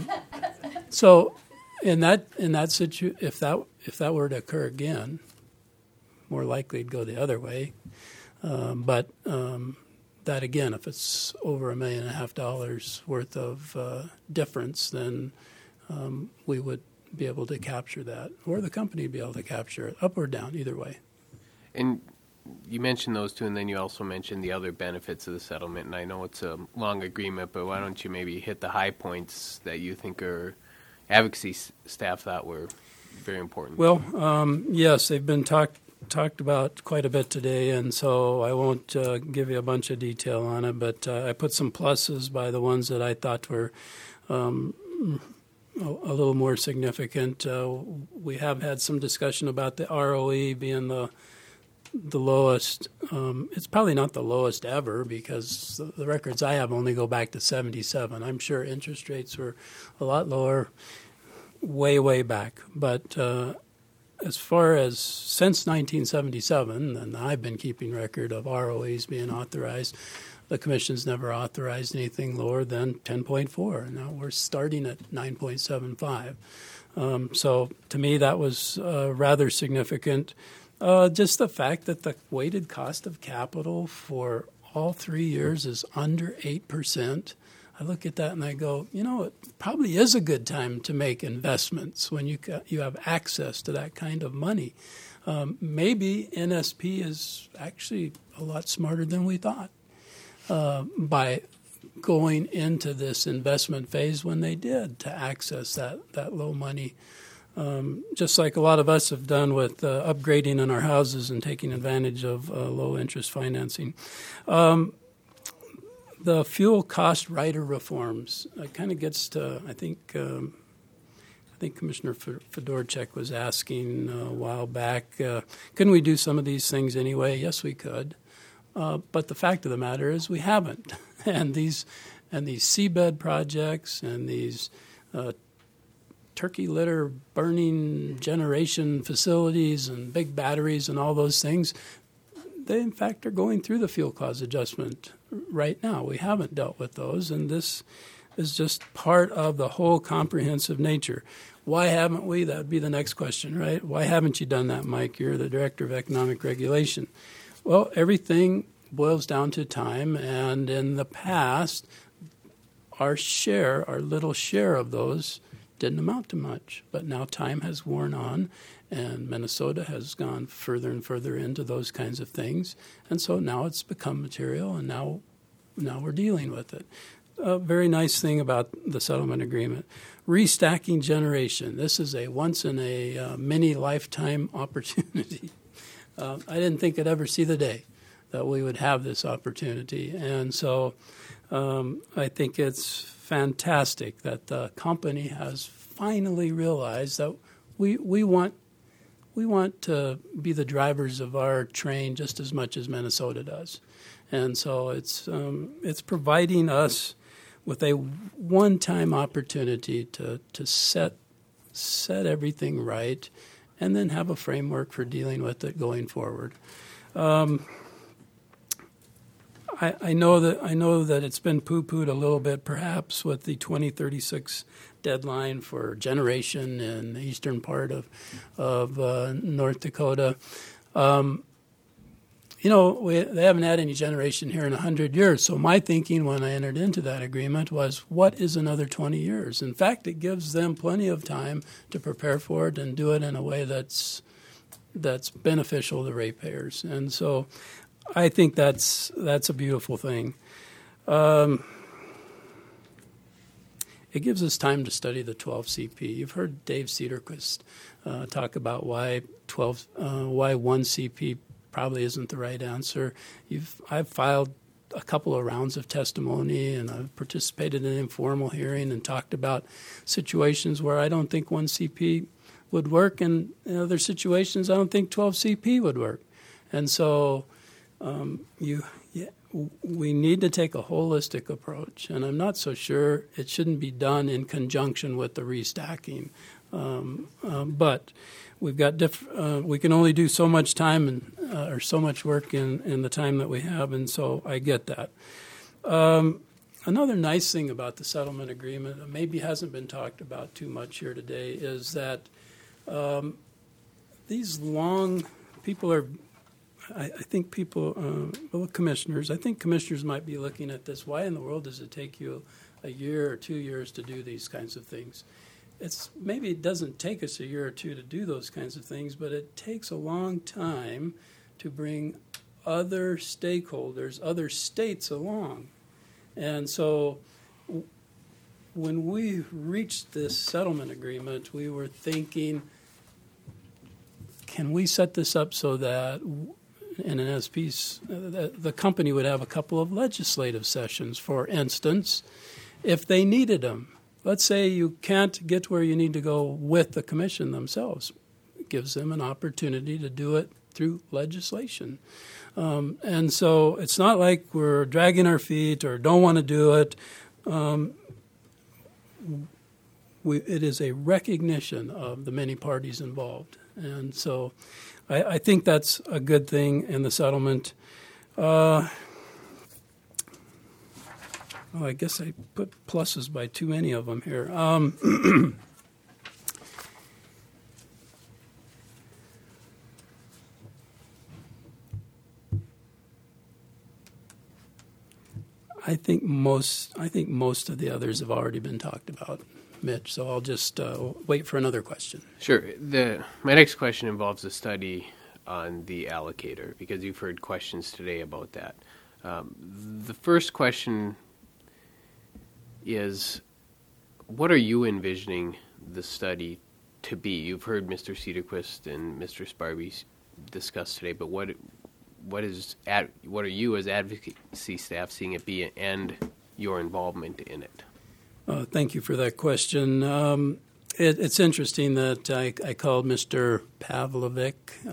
So in that situation, if that were to occur again, more likely it'd go the other way. But that again, if it's over $1.5 million worth of difference, then we would be able to capture that, or the company would be able to capture it, up or down, either way. And you mentioned those two, and then you also mentioned the other benefits of the settlement. And I know it's a long agreement, but why don't you maybe hit the high points that you think our advocacy staff thought were very important? Well, yes, they've been talked about quite a bit today, and so I won't give you a bunch of detail on it, but I put some pluses by the ones that I thought were a little more significant. We have had some discussion about the ROE being the lowest. It's probably not the lowest ever, because the records I have only go back to 77. I'm sure interest rates were a lot lower way back. But as far as since 1977, and I've been keeping record of ROEs being authorized, the Commission's never authorized anything lower than 10.4. Now we're starting at 9.75. So to me, that was rather significant. Just the fact that the weighted cost of capital for all 3 years is under 8%. I look at that and I go, it probably is a good time to make investments when you have access to that kind of money. Maybe NSP is actually a lot smarter than we thought by going into this investment phase when they did to access that low money. Just like a lot of us have done with upgrading in our houses and taking advantage of low-interest financing. The fuel cost rider reforms kind of gets to, I think Commissioner Fedorchak was asking a while back, couldn't we do some of these things anyway? Yes, we could. But the fact of the matter is we haven't. And these seabed projects and these turkey litter burning generation facilities and big batteries and all those things, they in fact are going through the fuel cost adjustment right now. We haven't dealt with those, and this is just part of the whole comprehensive nature. Why haven't we? That would be the next question, right? Why haven't you done that, Mike? You're the Director of Economic Regulation. Well, everything boils down to time, and in the past, our little share of those didn't amount to much. But now time has worn on, and Minnesota has gone further and further into those kinds of things. And so now it's become material, and now we're dealing with it. A very nice thing about the settlement agreement. Restacking generation. This is a once-in-a-many lifetime opportunity. I didn't think I'd ever see the day that we would have this opportunity. And so I think it's fantastic that the company has finally realized that we want we want to be the drivers of our train just as much as Minnesota does. And so it's providing us with a one-time opportunity to set everything right, and then have a framework for dealing with it going forward. I know that it's been poo-pooed a little bit, perhaps, with the 2036 deadline for generation in the eastern part of North Dakota. They haven't had any generation here in 100 years. So my thinking when I entered into that agreement was, what is another 20 years? In fact, it gives them plenty of time to prepare for it and do it in a way that's beneficial to ratepayers. And so I think that's a beautiful thing. It gives us time to study the 12CP. You've heard Dave Cedarquist talk about why 1 CP probably isn't the right answer. I've filed a couple of rounds of testimony, and I've participated in an informal hearing and talked about situations where I don't think 1 CP would work, and in other situations I don't think 12 CP would work. And so we need to take a holistic approach, and I'm not so sure it shouldn't be done in conjunction with the restacking. But we've got we can only do so much time or so much work in the time that we have, and so I get that. Another nice thing about the settlement agreement that maybe hasn't been talked about too much here today is that these long people are. I think commissioners might be looking at this. Why in the world does it take you a year or 2 years to do these kinds of things? Maybe it doesn't take us a year or two to do those kinds of things, but it takes a long time to bring other stakeholders, other states along. And so when we reached this settlement agreement, we were thinking, can we set this up so that in an SP's, the company would have a couple of legislative sessions, for instance, if they needed them. Let's say you can't get where you need to go with the commission themselves. It gives them an opportunity to do it through legislation. And so it's not like we're dragging our feet or don't want to do it. It is a recognition of the many parties involved. And so I think that's a good thing in the settlement. Well, I guess I put pluses by too many of them here. I think most of the others have already been talked about, Mitch. So I'll just wait for another question. Sure. My next question involves a study on the allocator, because you've heard questions today about that. The first question is, what are you envisioning the study to be? You've heard Mr. Cedarquist and Mr. Sparby discuss today, but what are you as advocacy staff seeing it be, and your involvement in it? Thank you for that question. It's interesting that I called Mr. Pavlovic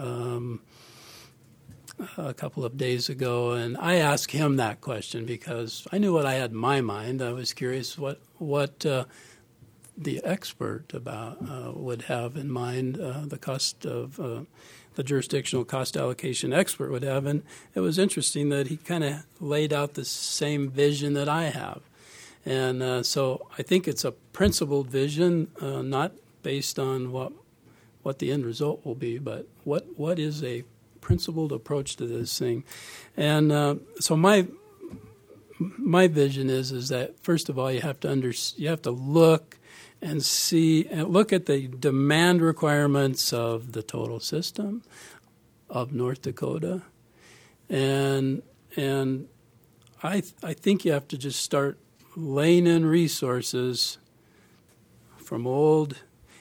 a couple of days ago, and I asked him that question because I knew what I had in my mind. I was curious what the expert would have in mind, the cost of the jurisdictional cost allocation expert would have. And it was interesting that he kind of laid out the same vision that I have. And so I think it's a principled vision, not based on what the end result will be, but what is a principled approach to this thing. And so my vision is that, first of all, you have to look and look at the demand requirements of the total system of North Dakota, and I think you have to just start laying in resources from old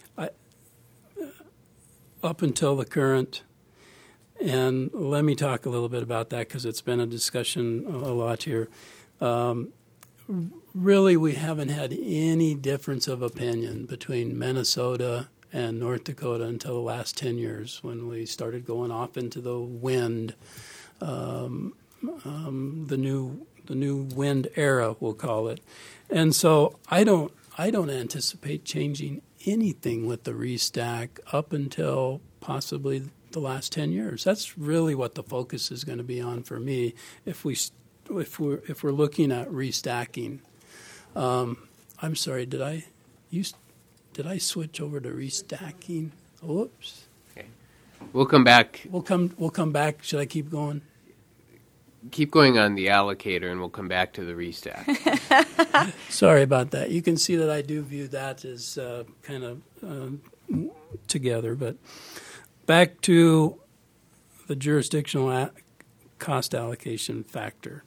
up until the current. And let me talk a little bit about that because it's been a discussion a lot here. Really, we haven't had any difference of opinion between Minnesota and North Dakota until the last 10 years when we started going off into the wind, the new wind era, we'll call it. And so I don't anticipate changing anything with the restack up until possibly the last 10 years. That's really what the focus is going to be on for me if we're looking at restacking. I'm sorry, did I switch over to restacking? Whoops. Okay. We'll come back. We'll come back. Should I keep going? Keep going on the allocator, and we'll come back to the restack. Sorry about that. You can see that I do view that as kind of together. But back to the jurisdictional cost allocation factor.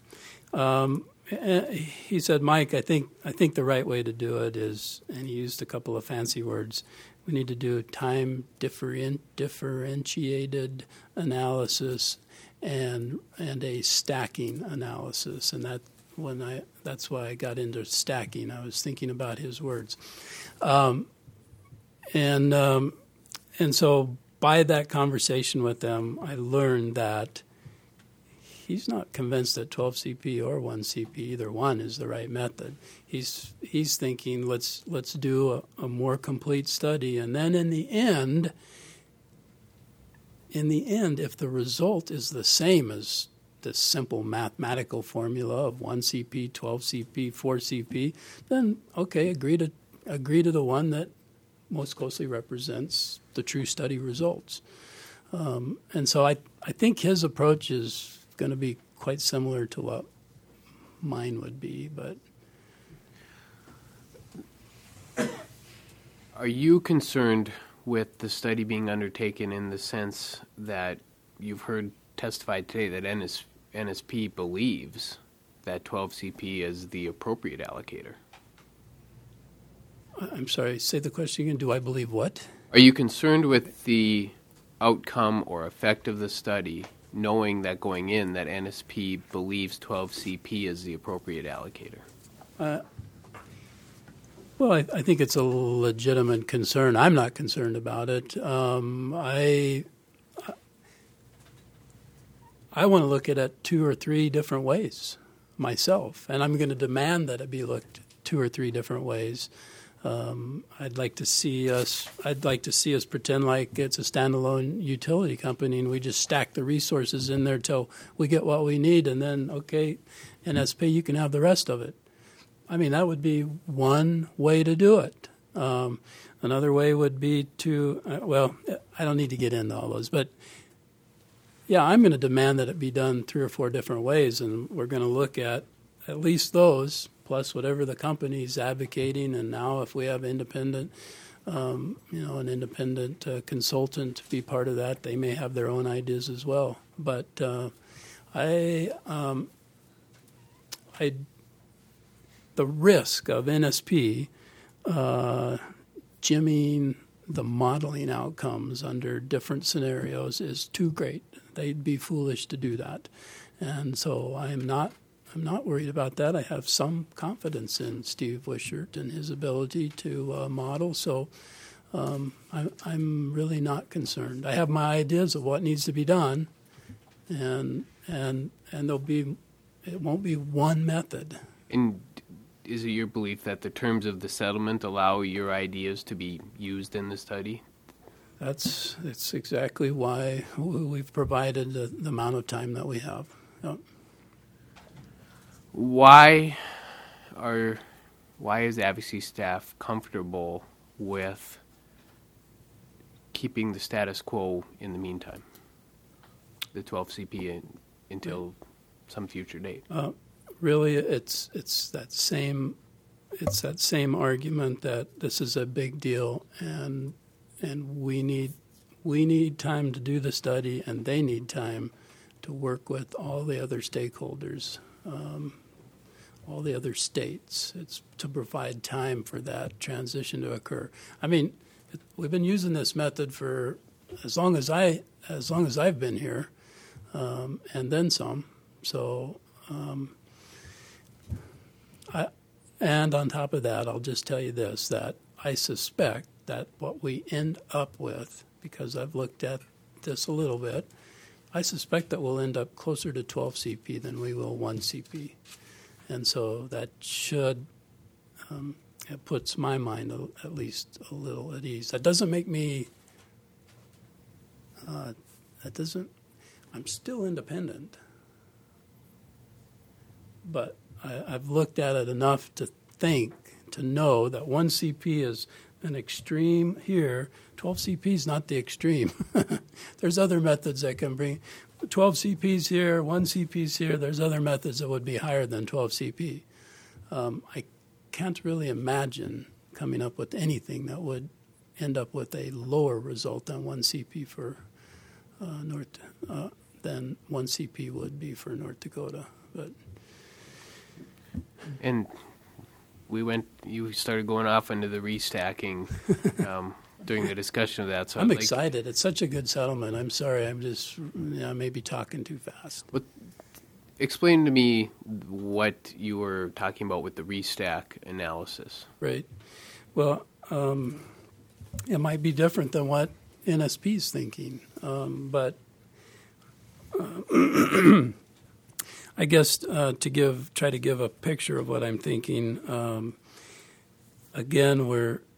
He said, Mike, I think the right way to do it is, and he used a couple of fancy words, we need to do time differentiated analysis and a stacking analysis. And that's why I got into stacking. I was thinking about his words. And so by that conversation with them, I learned that he's not convinced that 12CP or 1CP, either one, is the right method. He's thinking let's do a more complete study, and then in the end, if the result is the same as this simple mathematical formula of 1CP, 12CP, 4CP, then okay, agree to the one that most closely represents the true study results. And so I think his approach is going to be quite similar to what mine would be. But are you concerned with the study being undertaken in the sense that you've heard testified today that NSP believes that 12CP is the appropriate allocator? I'm sorry, say the question again. Do I believe what? Are you concerned with the outcome or effect of the study, knowing that going in that NSP believes 12CP is the appropriate allocator? Well, I think it's a legitimate concern. I'm not concerned about it. I want to look at it 2 or 3 different ways myself, and I'm going to demand that it be looked 2 or 3 different ways. I'd like to see us pretend like it's a standalone utility company and we just stack the resources in there till we get what we need, and then okay, NSP, you can have the rest of it. I mean, that would be one way to do it. Another way would be to I don't need to get into all those, but yeah, I'm going to demand that it be done 3 or 4 different ways, and we're going to look at least those, plus whatever the company's advocating. And now if we have an independent consultant be part of that, they may have their own ideas as well. But the risk of NSP jimmying the modeling outcomes under different scenarios is too great. They'd be foolish to do that. And so I'm not worried about that. I have some confidence in Steve Wishart and his ability to model. So I'm really not concerned. I have my ideas of what needs to be done, and it won't be one method. And is it your belief that the terms of the settlement allow your ideas to be used in the study? It's exactly why we've provided the amount of time that we have. Yep. Why is advocacy staff comfortable with keeping the status quo in the meantime, the 12CP until some future date? Really, it's that same argument that this is a big deal, and we need time to do the study, and they need time to work with all the other stakeholders, all the other states. It's to provide time for that transition to occur. I mean, we've been using this method for as long as I've been here, and then some. So. And on top of that, I'll just tell you this, that I suspect that what we end up with, because I've looked at this a little bit, I suspect that we'll end up closer to 12 CP than we will 1 CP. And so that should, it puts my mind at least a little at ease. That doesn't make me, I'm still independent. But I've looked at it enough to know that 1 CP is an extreme here. 12 CP is not the extreme. There's other methods that can bring 12 CPs here, 1 CPs here. There's other methods that would be higher than 12 CP. I can't really imagine coming up with anything that would end up with a lower result than 1 CP for than 1 CP would be for North Dakota. But And you started going off into the restacking during the discussion of that. So I'm excited. It's such a good settlement. I'm sorry. I'm just, I may be talking too fast. Explain to me what you were talking about with the restack analysis. Right. Well, it might be different than what NSP is thinking, but I guess try to give a picture of what I'm thinking. Again,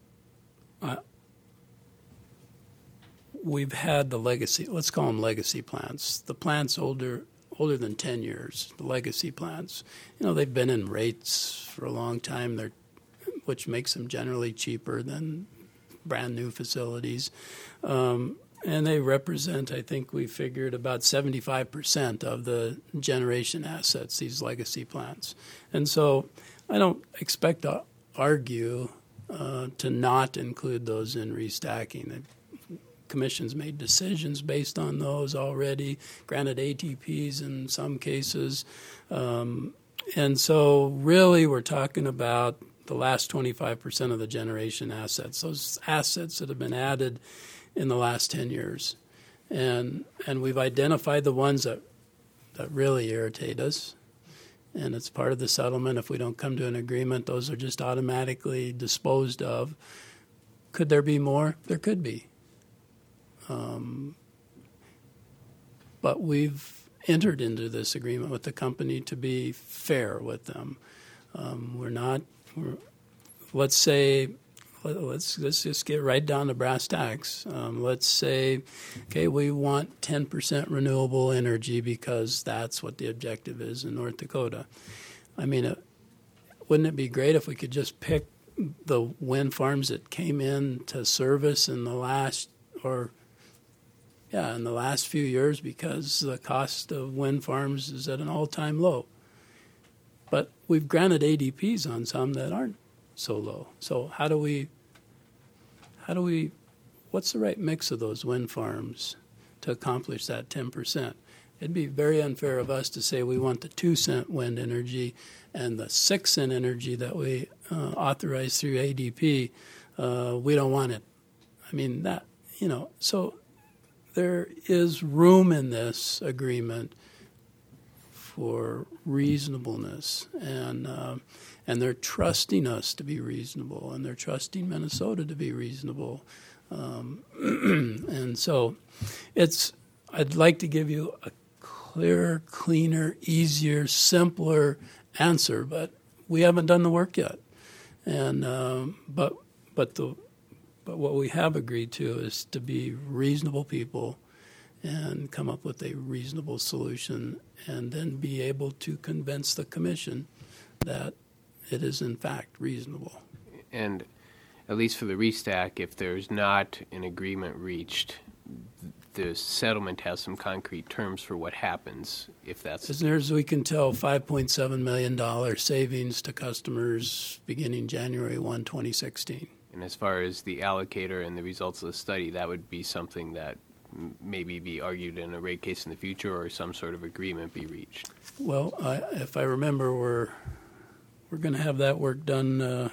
we've had the legacy. Let's call them legacy plants. The plants older than 10 years. The legacy plants. They've been in rates for a long time. Which makes them generally cheaper than brand new facilities. And they represent, I think we figured, about 75% of the generation assets, these legacy plants. And so I don't expect to argue to not include those in restacking. The Commission's made decisions based on those already, granted ATPs in some cases. And so really we're talking about the last 25% of the generation assets, those assets that have been added in the last 10 years. And we've identified the ones that really irritate us. And it's part of the settlement. If we don't come to an agreement, those are just automatically disposed of. Could there be more? There could be. But we've entered into this agreement with the company to be fair with them. Let's say, let's just get right down to brass tacks. Let's say, okay, we want 10% renewable energy because that's what the objective is in North Dakota. I mean, wouldn't it be great if we could just pick the wind farms that came in to service in the last few years, because the cost of wind farms is at an all-time low. But we've granted ADPs on some that aren't so low. So how do we, what's the right mix of those wind farms to accomplish that 10%? It'd be very unfair of us to say we want the 2-cent wind energy and the 6-cent energy that we authorize through ADP. We don't want it. I mean, so there is room in this agreement for reasonableness, and they're trusting us to be reasonable, and they're trusting Minnesota to be reasonable, and so I'd like to give you a clearer, cleaner, easier, simpler answer, but we haven't done the work yet, and but what we have agreed to is to be reasonable people and come up with a reasonable solution, and then be able to convince the Commission that it is in fact reasonable. And at least for the restack, if there's not an agreement reached, the settlement has some concrete terms for what happens if that's... As near as we can tell, $5.7 million savings to customers beginning January 1, 2016. And as far as the allocator and the results of the study, that would be something that maybe be argued in a rate case in the future, or some sort of agreement be reached. Well, if I remember, we're going to have that work done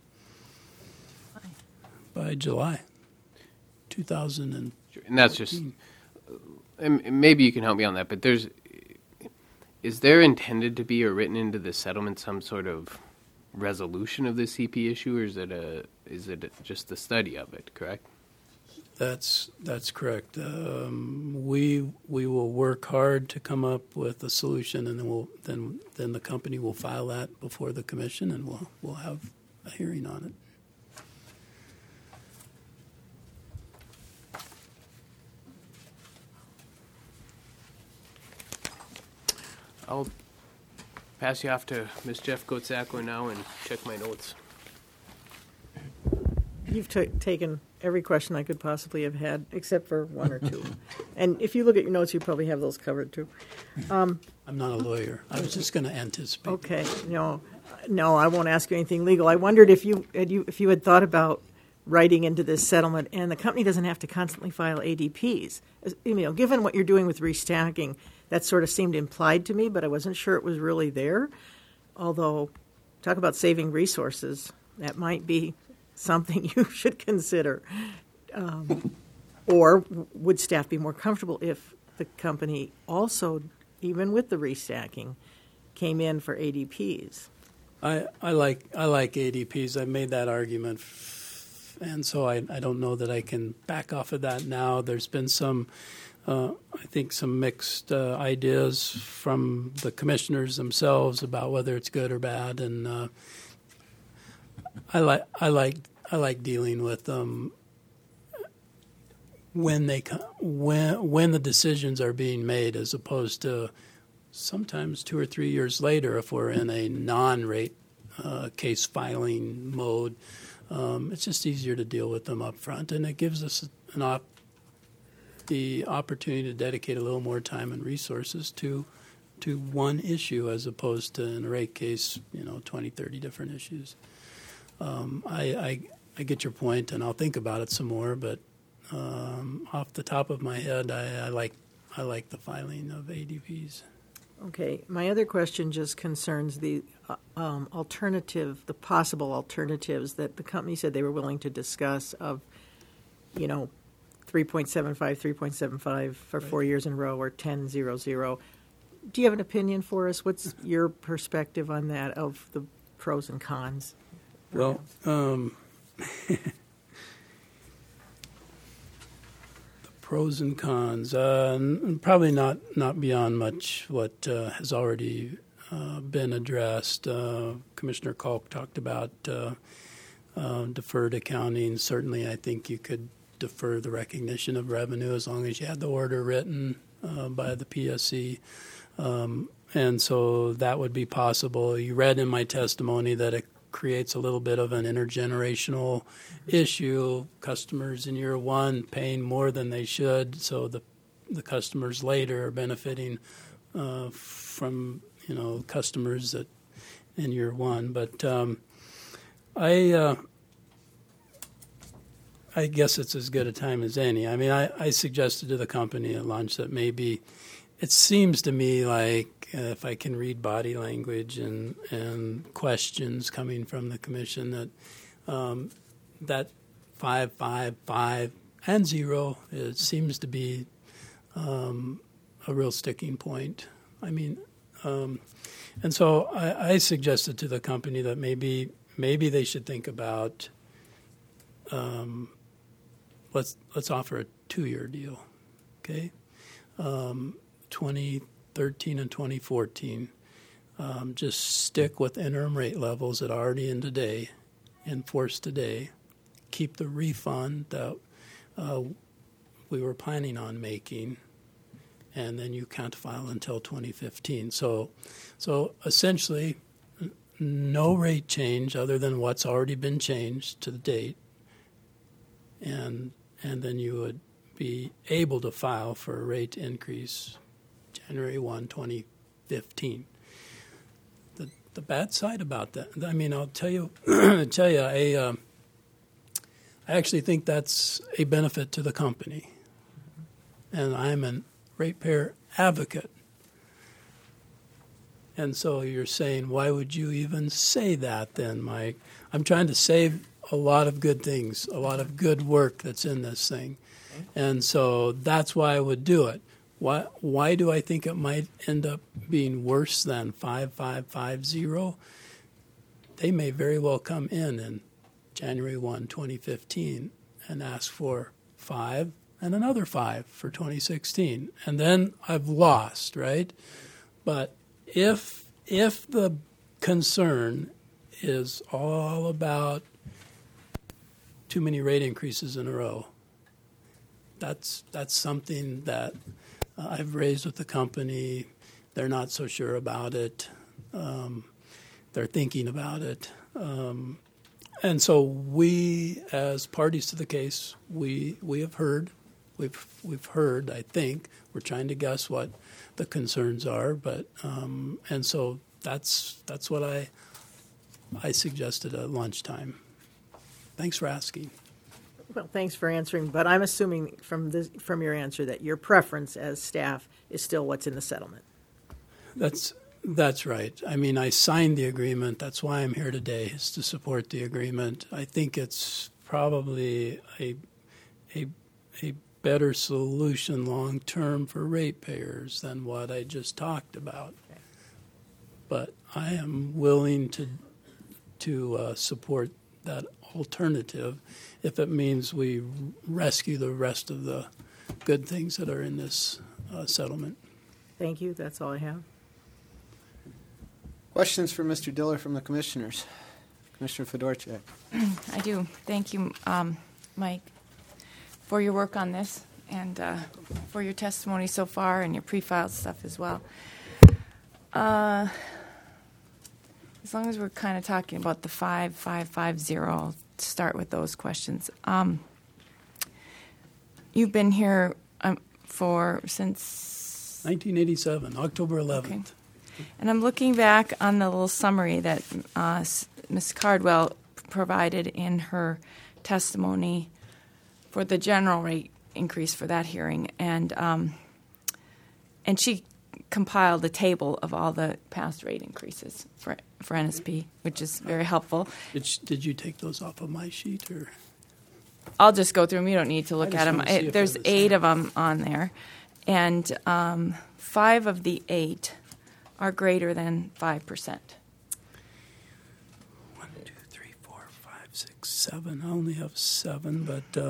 by July 2000. And that's just, and maybe you can help me on that, but is there intended to be, or written into the settlement, some sort of resolution of the CP issue, or is it just the study of it? Correct. That's correct. We will work hard to come up with a solution, and then the company will file that before the commission, and we'll have a hearing on it. I'll pass you off to Ms. Jeff Goetz-Ackler now and check my notes. You've taken every question I could possibly have had, except for one or two. And if you look at your notes, you probably have those covered, too. I'm not a lawyer. I was just going to anticipate. Okay. No, I won't ask you anything legal. I wondered if you had thought about writing into this settlement, and the company doesn't have to constantly file ADPs. Given what you're doing with restacking, that sort of seemed implied to me, but I wasn't sure it was really there. Although, talk about saving resources, that might be something you should consider. Or would staff be more comfortable if the company also, even with the restacking, came in for ADPs? I like ADPs. I've made that argument, and so I don't know that I can back off of that now. There's been some, I think, some mixed ideas from the commissioners themselves about whether it's good or bad, and I like dealing with them when the decisions are being made, as opposed to sometimes 2 or 3 years later if we're in a non-rate case filing mode. It's just easier to deal with them up front, and it gives us the opportunity to dedicate a little more time and resources to one issue, as opposed to in a rate case, 20, 30 different issues. I get your point, and I'll think about it some more. But off the top of my head, I like the filing of ADPs. Okay. My other question just concerns the possible alternatives that the company said they were willing to discuss of, 3.75, 3.75 for 4 years in a row, or 10.00. Do you have an opinion for us? What's your perspective on that, of the pros and cons? Well, the pros and cons, probably not beyond much what has already been addressed. Commissioner Kalk talked about deferred accounting. Certainly, I think you could defer the recognition of revenue as long as you had the order written by the PSC. And so that would be possible. You read in my testimony that it creates a little bit of an intergenerational issue. Customers in year one paying more than they should, so the customers later are benefiting from customers that in year one. But I guess it's as good a time as any. I mean, I suggested to the company at lunch that maybe it seems to me like if I can read body language and questions coming from the commission, that that 5, 5, 5, and 0 it seems to be a real sticking point. I mean, and so I suggested to the company that maybe they should think about let's offer a 2-year deal, okay? 2013 and 2014, just stick with interim rate levels that are already in force today. Keep the refund that we were planning on making, and then you can't file until 2015. So essentially, no rate change other than what's already been changed to the date, and then you would be able to file for a rate increase January 1, 2015. The bad side about that, I mean, I'll tell you, I actually think that's a benefit to the company, and I'm a ratepayer advocate. And so you're saying, why would you even say that then, Mike? I'm trying to save a lot of good things, a lot of good work that's in this thing. And so that's why I would do it. Why do I think it might end up being worse than 5550? they may very well come in January 1, 2015 and ask for 5 and another 5 for 2016. And then I've lost, right? But if the concern is all about too many rate increases in a row, that's something that I've raised with the company. They're not so sure about it. They're thinking about it. And so we, as parties to the case, we have heard. We've heard, I think. We're trying to guess what the concerns are, but and so that's what I suggested at lunchtime. Thanks for asking. Well, thanks for answering, but I'm assuming from your answer that your preference as staff is still what's in the settlement. That's right. I mean, I signed the agreement. That's why I'm here today, is to support the agreement. I think it's probably a better solution long term for ratepayers than what I just talked about. Okay. But I am willing to support that alternative if it means we rescue the rest of the good things that are in this settlement. Thank you. That's all I have. Questions for Mr. Diller from the commissioners? Commissioner Fedorchak. I do. Thank you, Mike, for your work on this and for your testimony so far and your pre-filed stuff as well. As long as we're kind of talking about the 5550, I'll start with those questions. You've been here since 1987, October 11th. Okay. And I'm looking back on the little summary that Ms. Cardwell provided in her testimony for the general rate increase for that hearing, and she compiled a table of all the past rate increases for NSP, which is very helpful. Did you take those off of my sheet, or? I'll just go through them. You don't need to look at them. There's 8 of them on there, and 5 of the 8 are greater than 5%. 1, 2, 3, 4, 5, 6, 7. I only have 7, but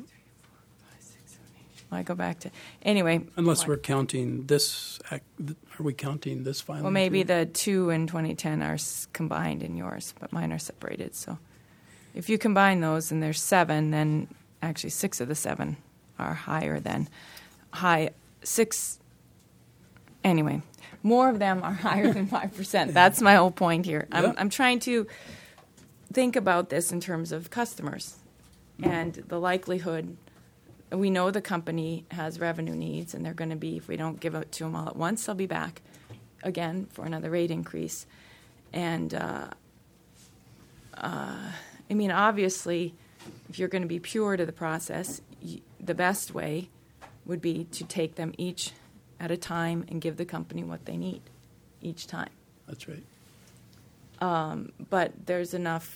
I go back to anyway. Unless we're counting this, are we counting this filing? Well, maybe the 2 in 2010 are combined in yours, but mine are separated. So, if you combine those and there's 7, then actually 6 of the 7 are higher than 6. Anyway. More of them are higher than 5%. That's my whole point here. I'm trying to think about this in terms of customers and the likelihood. We know the company has revenue needs, and they're going to be, if we don't give it to them all at once, they'll be back again for another rate increase. And, I mean, obviously, if you're going to be pure to the process, the best way would be to take them each at a time and give the company what they need each time. That's right. But there's enough.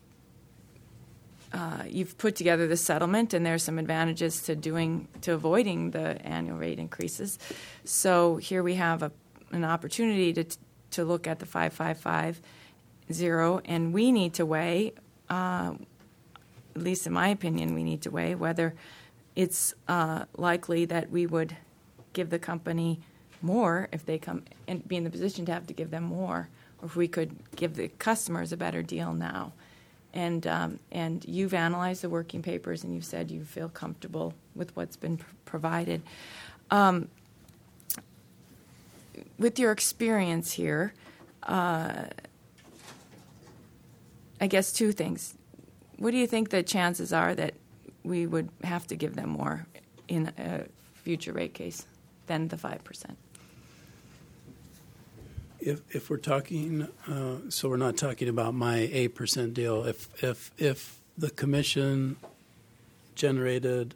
You've put together the settlement, and there's some advantages to avoiding the annual rate increases. So here we have an opportunity to look at the 5550, and we need to weigh, at least in my opinion, we need to weigh whether it's likely that we would give the company more if they come and be in the position to have to give them more, or if we could give the customers a better deal now. And you've analyzed the working papers, and you've said you feel comfortable with what's been provided. With your experience here, I guess 2 things. What do you think the chances are that we would have to give them more in a future rate case than the 5%? If we're talking, so we're not talking about my 8% deal. If the commission generated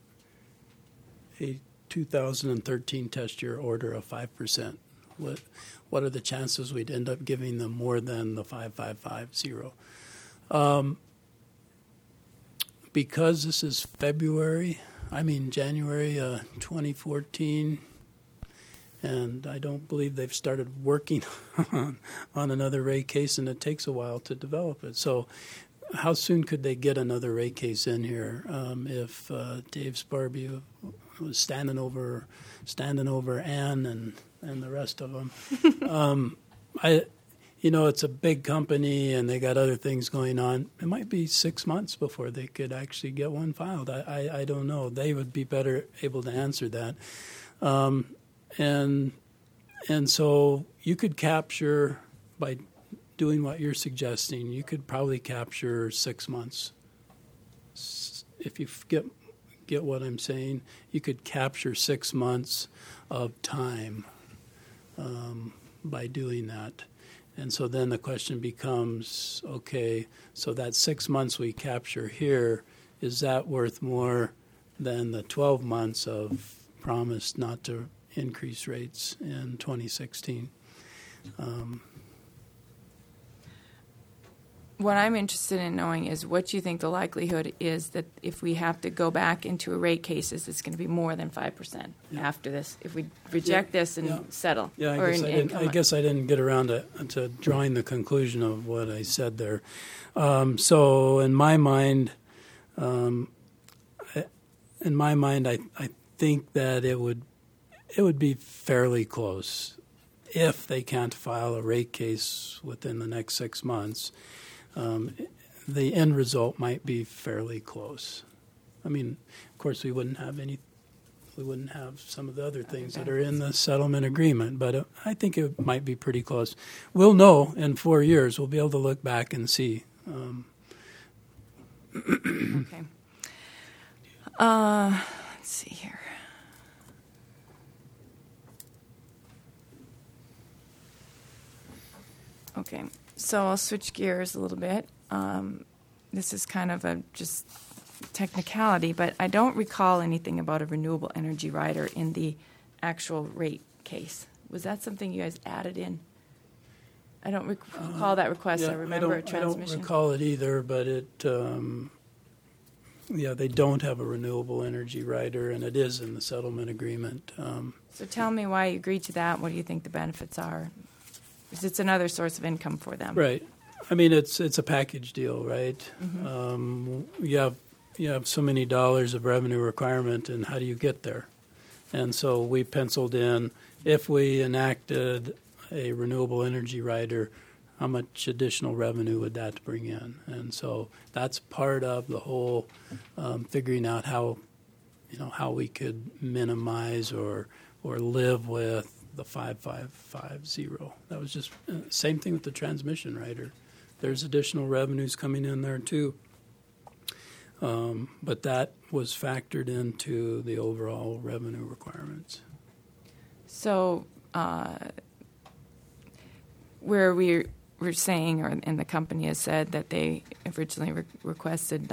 a 2013 test year order of 5%, what are the chances we'd end up giving them more than the 5550? Because this is January 2014, and I don't believe they've started working on another rate case, and it takes a while to develop it. So how soon could they get another rate case in here if Dave Sparby was standing over Ann and the rest of them? It's a big company and they got other things going on. It might be 6 months before they could actually get one filed. I don't know. They would be better able to answer that. And so you could capture, by doing what you're suggesting, you could probably capture 6 months. If you get what I'm saying, you could capture 6 months of time by doing that. And so then the question becomes, okay, so that 6 months we capture here, is that worth more than the 12 months of promise not to increase rates in 2016? What I'm interested in knowing is what you think the likelihood is that if we have to go back into a rate case, it's going to be more than 5% after this, if we reject this and settle. Yeah, I guess I didn't get around to drawing the conclusion of what I said there. So in my mind, I think that it would be fairly close if they can't file a rate case within the next 6 months. The end result might be fairly close. I mean, of course, we wouldn't have some of the other things that are in the settlement agreement, but I think it might be pretty close. We'll know in 4 years. We'll be able to look back and see. Okay. Let's see here. Okay. So I'll switch gears a little bit. This is kind of a just technicality, but I don't recall anything about a renewable energy rider in the actual rate case. Was that something you guys added in? I don't recall that request. I remember a transmission. I don't recall it either, but they don't have a renewable energy rider, and it is in the settlement agreement. So tell me why you agreed to that. What do you think the benefits are? Because it's another source of income for them. Right. I mean, it's a package deal, right? Mm-hmm. You have so many dollars of revenue requirement, and how do you get there? And so we penciled in, if we enacted a renewable energy rider, how much additional revenue would that bring in? And so that's part of the whole figuring out how we could minimize or live with the 5550. That was just same thing with the transmission rider. There's additional revenues coming in there too. But that was factored into the overall revenue requirements. So where we're saying, and the company has said that they originally requested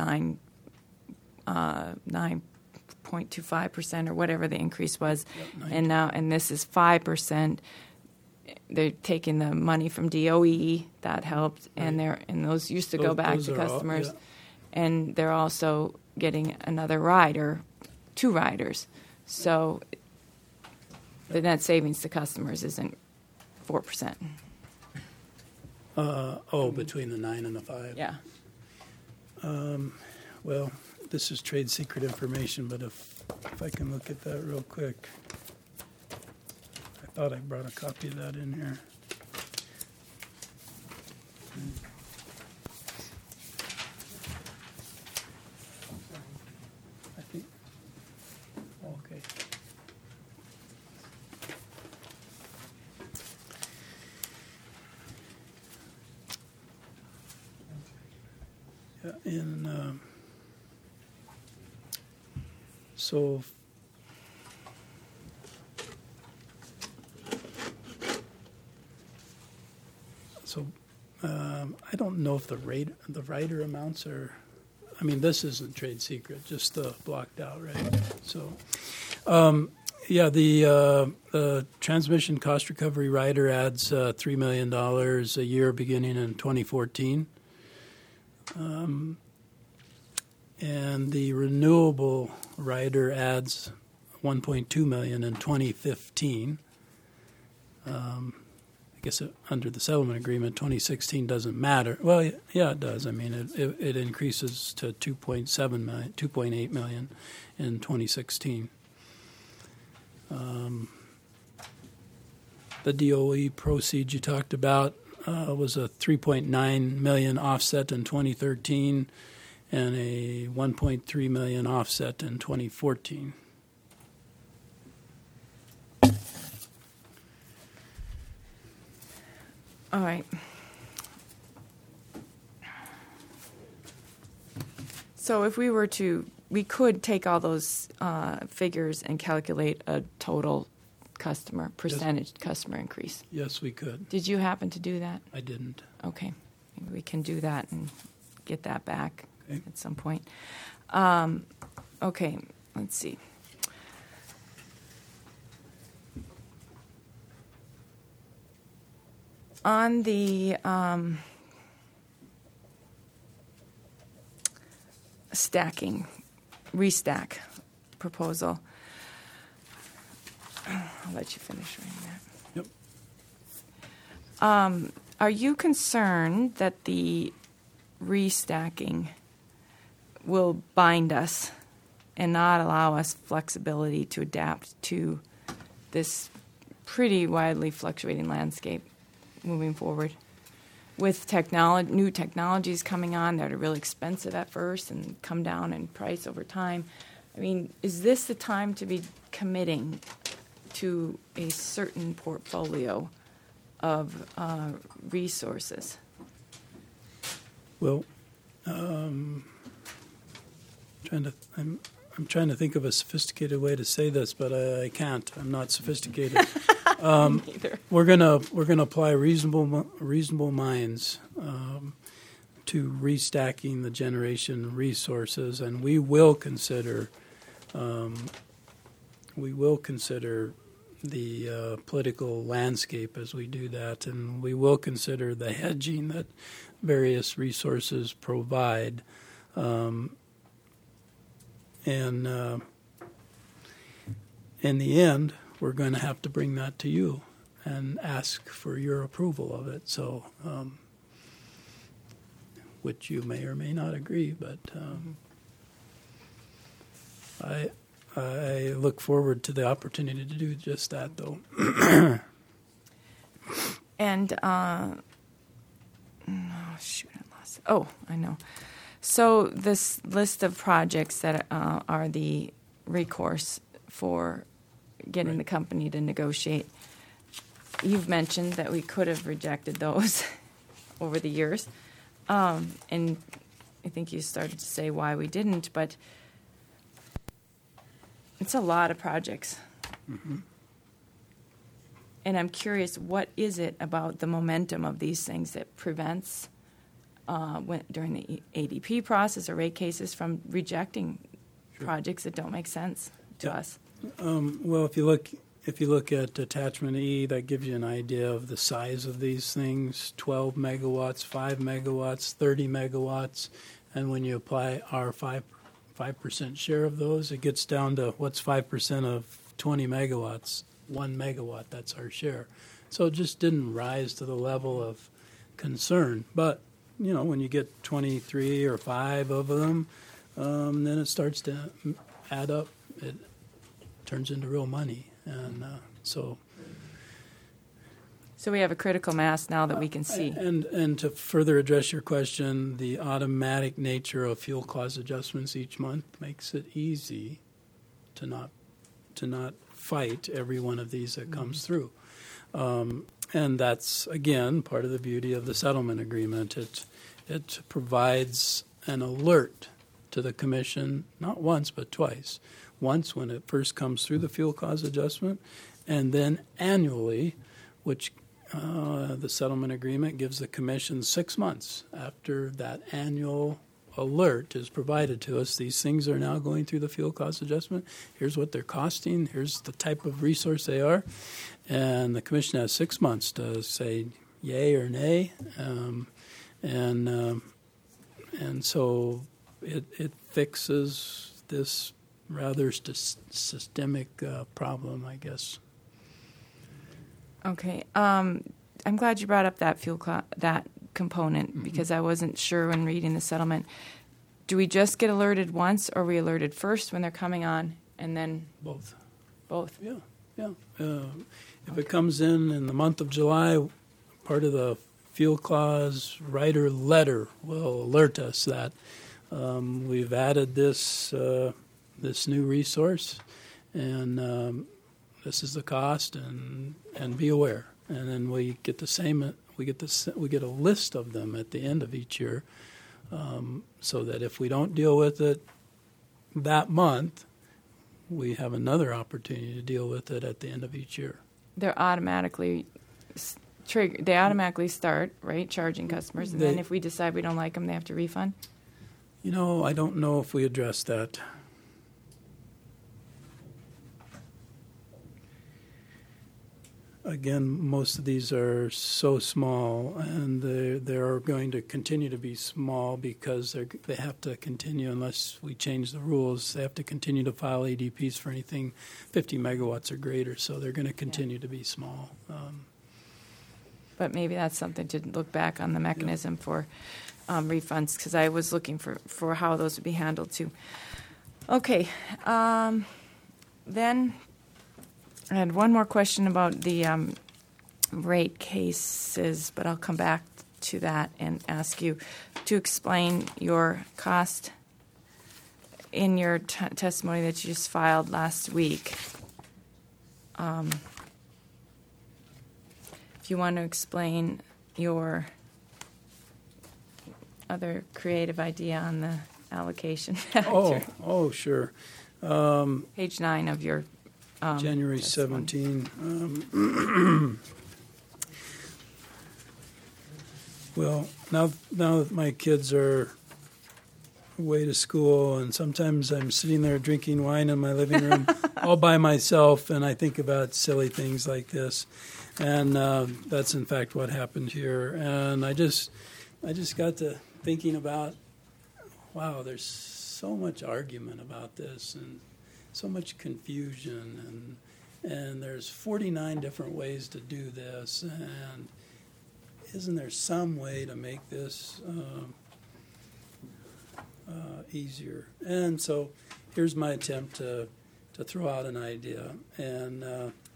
9.25% or whatever the increase was, and this is 5%. They're taking the money from DOE, that helped, and those used to go back to customers, and they're also getting another rider, 2 riders. So the net savings to customers isn't 4%. Between the 9 and the 5. Yeah. Well, this is trade secret information, but if I can look at that real quick. I thought I brought a copy of that in here. I think, okay. Yeah, and so I don't know if the rider amounts are. I mean, this isn't trade secret, just blocked out, right? So, the transmission cost recovery rider adds $3 million a year beginning in 2014. And the renewable rider adds $1.2 million in 2015. I guess under the settlement agreement, 2016 doesn't matter. Well, yeah, it does. I mean, it increases to 2.8 million in 2016. The DOE proceeds you talked about was a 3.9 million offset in 2013 and a 1.3 million offset in 2014. All right. So if we were to, we could take all those figures and calculate a total percentage customer increase. Yes, we could. Did you happen to do that? I didn't. Okay. Maybe we can do that and get that back at some point. Okay, let's see. On the restack proposal, I'll let you finish reading that. Yep. Are you concerned that the restacking will bind us and not allow us flexibility to adapt to this pretty widely fluctuating landscape moving forward? With new technologies coming on that are really expensive at first and come down in price over time, I mean, is this the time to be committing to a certain portfolio of resources? Well, I'm trying to think of a sophisticated way to say this, but I can't. I'm not sophisticated. Neither. We're gonna apply reasonable minds to restacking the generation resources, and we will consider the political landscape as we do that, and we will consider the hedging that various resources provide. And in the end, we're going to have to bring that to you and ask for your approval of it. So, which you may or may not agree, but I look forward to the opportunity to do just that, though. And oh shoot, I lost it. Oh, I know. So this list of projects that are the recourse for getting the company to negotiate, you've mentioned that we could have rejected those over the years. And I think you started to say why we didn't, but it's a lot of projects. Mm-hmm. And I'm curious, what is it about the momentum of these things that prevents during the ADP process or rate cases from rejecting projects that don't make sense to us? Well, if you look at attachment E, that gives you an idea of the size of these things: 12 megawatts, 5 megawatts, 30 megawatts, and when you apply our 5% share of those, it gets down to what's 5% of 20 megawatts. 1 megawatt, that's our share. So it just didn't rise to the level of concern. But when you get 23 or 5 of them, then it starts to add up. It turns into real money, and so we have a critical mass now that we can see. And to further address your question, the automatic nature of fuel clause adjustments each month makes it easy to not fight every one of these that comes through. And that's, again, part of the beauty of the settlement agreement. It provides an alert to the Commission, not once but twice. Once when it first comes through the fuel clause adjustment, and then annually, which the settlement agreement gives the Commission 6 months after that annual alert is provided to us. These things are now going through the fuel cost adjustment. Here's what they're costing. Here's the type of resource they are. And the Commission has 6 months to say yay or nay. And so it fixes this rather systemic problem, I guess. Okay. I'm glad you brought up that that component because I wasn't sure when reading the settlement. Do we just get alerted once, or are we alerted first when they're coming on, and then Both. both? Yeah. If it comes in the month of July, part of the fuel clause writer letter will alert us that we've added this new resource, and this is the cost, and be aware. And then we get the same. We get a list of them at the end of each year, so that if we don't deal with it that month, we have another opportunity to deal with it at the end of each year. They're automatically trigger. They automatically start charging customers, and then if we decide we don't like them, they have to refund. I don't know if we address that. Again, most of these are so small, and they're going to continue to be small because they have to continue, unless we change the rules, they have to continue to file ADPs for anything 50 megawatts or greater, so they're going to continue to be small. But maybe that's something to look back on the mechanism for refunds, because I was looking for how those would be handled too. Okay, then I had one more question about the rate cases, but I'll come back to that and ask you to explain your cost in your testimony that you just filed last week. If you want to explain your other creative idea on the allocation factor. Oh, sure. Page 9 of your January testimony. 17. Well, now that my kids are away to school, and sometimes I'm sitting there drinking wine in my living room all by myself, and I think about silly things like this. And that's in fact what happened here. And I just got to thinking about, wow, there's so much argument about this, and so much confusion, and there's 49 different ways to do this, and isn't there some way to make this easier? And so here's my attempt to throw out an idea, and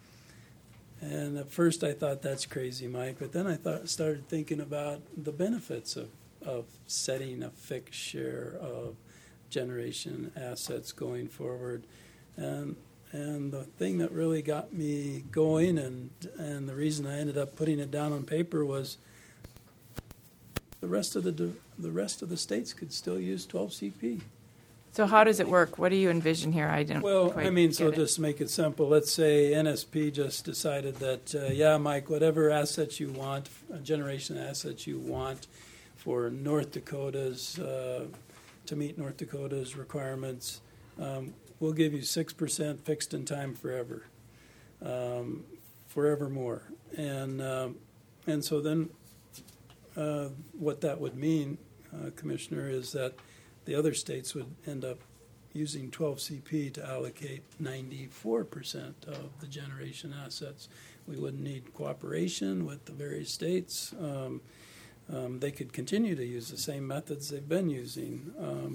at first I thought that's crazy, Mike, but then I started thinking about the benefits of setting a fixed share of generation assets going forward. And the thing that really got me going, and the reason I ended up putting it down on paper, was the rest of the states could still use 12 CP. So how does it work? What do you envision here? I didn't. Well, quite so get it. just to make it simple, let's say NSP just decided that, Mike, whatever assets you want, generation assets you want for North Dakota's to meet North Dakota's requirements. We'll give you 6% fixed in time forever, forevermore. And so then what that would mean, Commissioner, is that the other states would end up using 12 CP to allocate 94% of the generation assets. We wouldn't need cooperation with the various states. They could continue to use the same methods they've been using.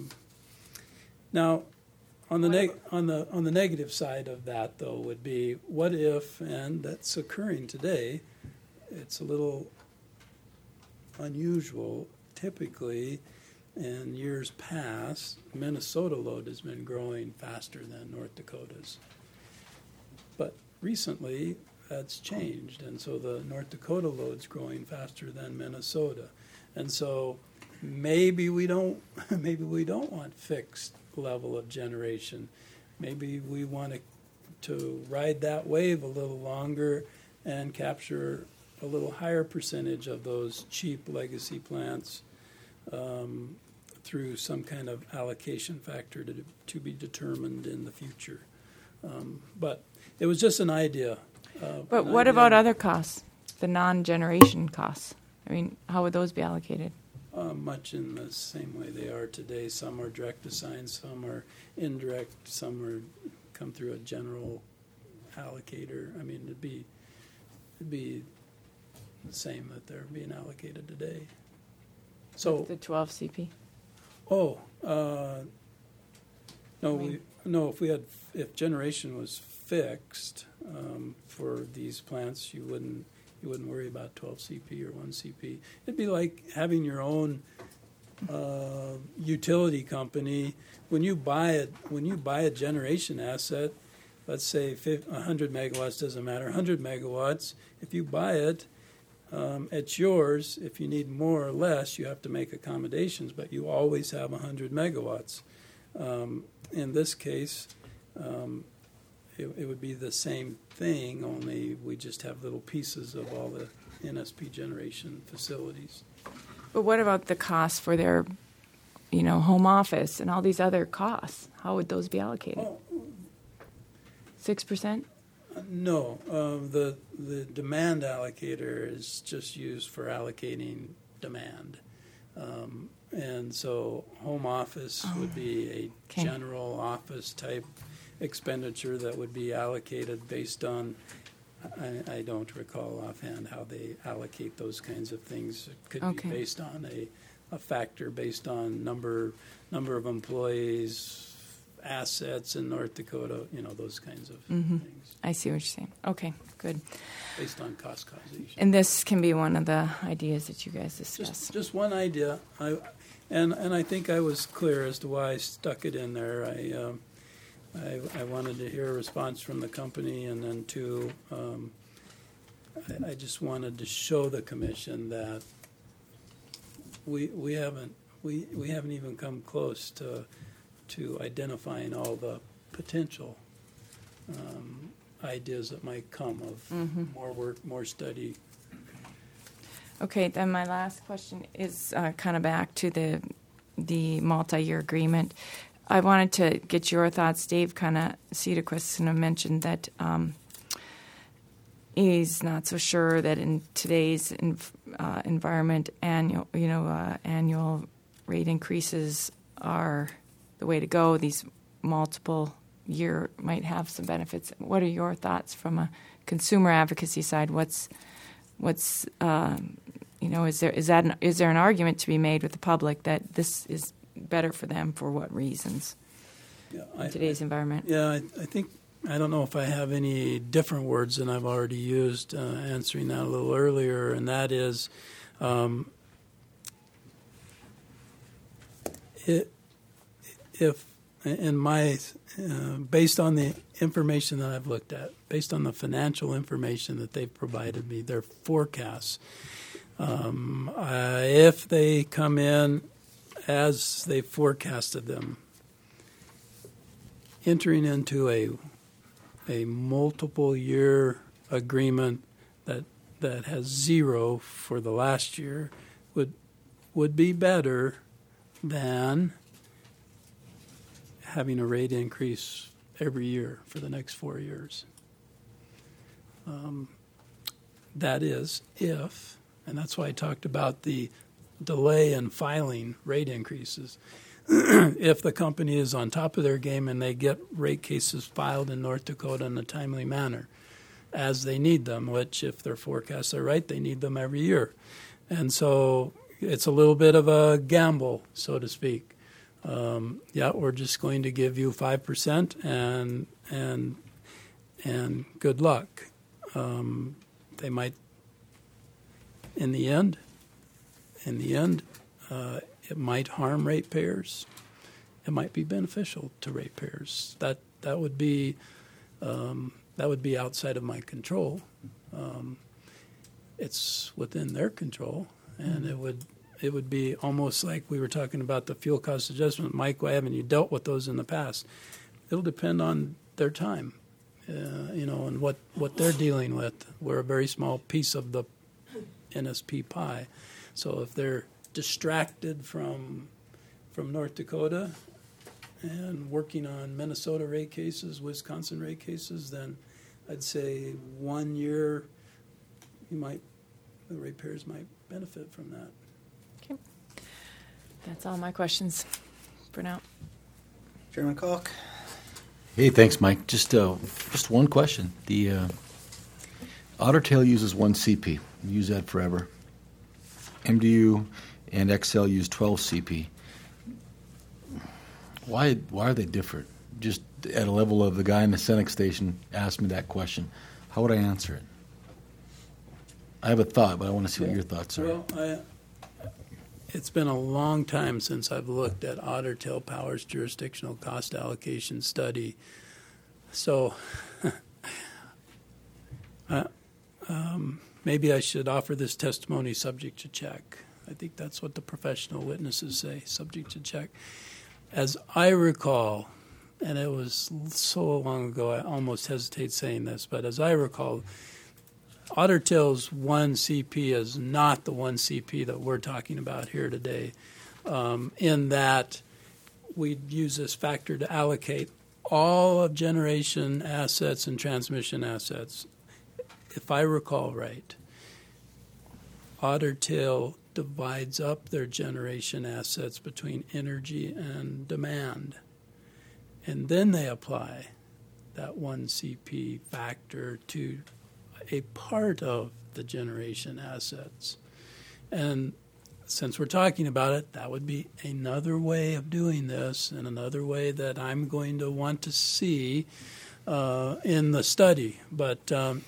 Now, on the negative side of that, though, would be, what if, and that's occurring today, it's a little unusual. Typically, in years past, Minnesota load has been growing faster than North Dakota's. But recently, that's changed, and so the North Dakota load's growing faster than Minnesota. And so maybe we don't want fixed level of generation. Maybe we want to ride that wave a little longer and capture a little higher percentage of those cheap legacy plants through some kind of allocation factor to be determined in the future. But it was just an idea. But what about other costs, the non-generation costs? I mean, how would those be allocated? Much in the same way they are today. Some are direct assigned, some are indirect, some come through a general allocator. I mean, it'd be the same that they're being allocated today. So, The 12 CP. If generation was fixed for these plants, you wouldn't worry about 12 CP or 1 CP. It'd be like having your own utility company. When you buy a generation asset, let's say 100 megawatts, doesn't matter, 100 megawatts. If you buy it, it's yours. If you need more or less, you have to make accommodations, but you always have 100 megawatts. In this case, it would be the same thing, only we just have little pieces of all the NSP generation facilities. But what about the costs for their, home office and all these other costs? How would those be allocated? 6%? No, the demand allocator is just used for allocating demand. And so home office would be a general office type expenditure that would be allocated based on, I don't recall offhand how they allocate those kinds of things. It could be based on a factor based on number of employees, assets in North Dakota, those kinds of things. I see what you're saying. Okay, good. Based on cost causation. And this can be one of the ideas that you guys discuss. Just one idea. And I think I was clear as to why I stuck it in there. I wanted to hear a response from the company, and then two, I just wanted to show the commission that we haven't even come close to identifying all the potential ideas that might come of more work, more study. Okay, then my last question is kind of back to the multi-year agreement. I wanted to get your thoughts. Dave Cedarquist mentioned that he's not so sure that in today's environment, annual rate increases are the way to go. These multiple year might have some benefits. What are your thoughts from a consumer advocacy side? Is there an argument to be made with the public that this is better for them for what reasons in today's environment? Yeah, I think, I don't know if I have any different words than I've already used answering that a little earlier, and that is based on the information that I've looked at, based on the financial information that they've provided me, their forecasts, if they come in as they forecasted them, entering into a multiple year agreement that has zero for the last year would be better than having a rate increase every year for the next 4 years. That is if, and that's why I talked about the delay in filing rate increases. If the company is on top of their game and they get rate cases filed in North Dakota in a timely manner as they need them, which if their forecasts are right, they need them every year. And so it's a little bit of a gamble, so to speak. We're just going to give you 5% and good luck. They might, in the end, it might harm ratepayers. It might be beneficial to ratepayers. That would be outside of my control. It's within their control, and it would be almost like we were talking about the fuel cost adjustment. Mike, why haven't you dealt with those in the past? It'll depend on their time, and what they're dealing with. We're a very small piece of the NSP pie. So if they're distracted from North Dakota and working on Minnesota rate cases, Wisconsin rate cases, then I'd say 1 year the ratepayers might benefit from that. Okay. That's all my questions for now. Chairman Koch. Hey, thanks, Mike. Just one question. Otter Tail uses 1 CP. We use that forever. MDU and Excel use 12 CP. Why are they different? Just at a level of the guy in the Senex station asked me that question. How would I answer it? I have a thought, but I want to see what your thoughts are. Well, it's been a long time since I've looked at Otter Tail Power's jurisdictional cost allocation study. So maybe I should offer this testimony subject to check. I think that's what the professional witnesses say, subject to check. As I recall, and it was so long ago I almost hesitate saying this, but as I recall, Otter Tail's 1 CP is not the 1 CP that we're talking about here today, in that we use this factor to allocate all of generation assets and transmission assets. If I recall right, Otter Tail divides up their generation assets between energy and demand. And then they apply that 1 CP factor to a part of the generation assets. And since we're talking about it, that would be another way of doing this and another way that I'm going to want to see in the study. But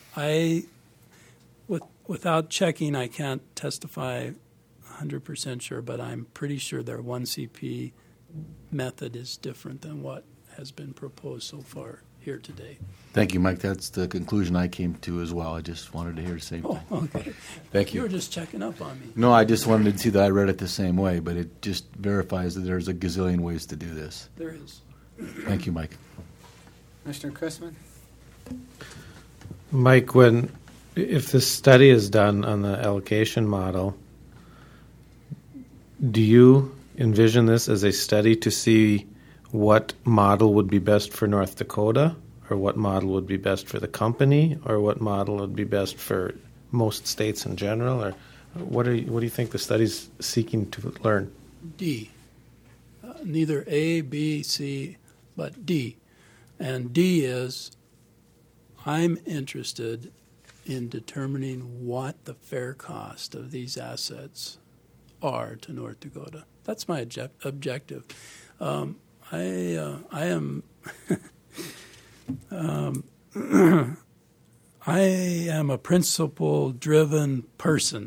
without checking, I can't testify 100% sure, but I'm pretty sure their 1 CP method is different than what has been proposed so far here today. Thank you, Mike. That's the conclusion I came to as well. I just wanted to hear the same thing. Okay. Thank you. You were just checking up on me. No, I just wanted to see that I read it the same way, but it just verifies that there's a gazillion ways to do this. There is. Thank you, Mike. Commissioner Chrisman? Mike, if this study is done on the allocation model, do you envision this as a study to see what model would be best for North Dakota, or what model would be best for the company, or what model would be best for most states in general, or what do you think the study's seeking to learn? D. Neither A, B, C, but D. And D is, I'm interested in determining what the fair cost of these assets are to North Dakota. That's my objective. I am I am a principle-driven person,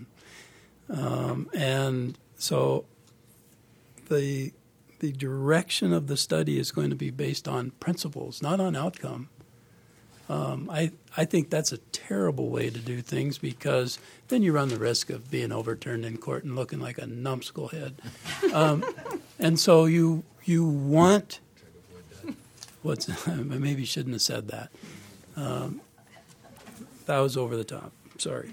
and so the direction of the study is going to be based on principles, not on outcome. I think that's a terrible way to do things, because then you run the risk of being overturned in court and looking like a numbskull head. And so you want I maybe shouldn't have said that. That was over the top. Sorry.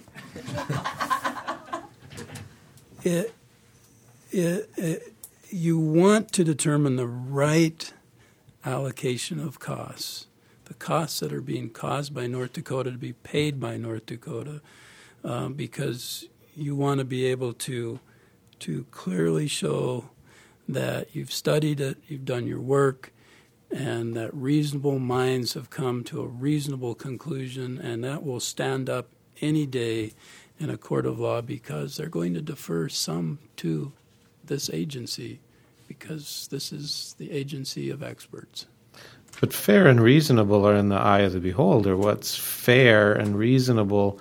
You want to determine the right allocation of costs, the costs that are being caused by North Dakota to be paid by North Dakota, because you want to be able to clearly show that you've studied it, you've done your work, and that reasonable minds have come to a reasonable conclusion, and that will stand up any day in a court of law, because they're going to defer some to this agency, because this is the agency of experts. But fair and reasonable are in the eye of the beholder. What's fair and reasonable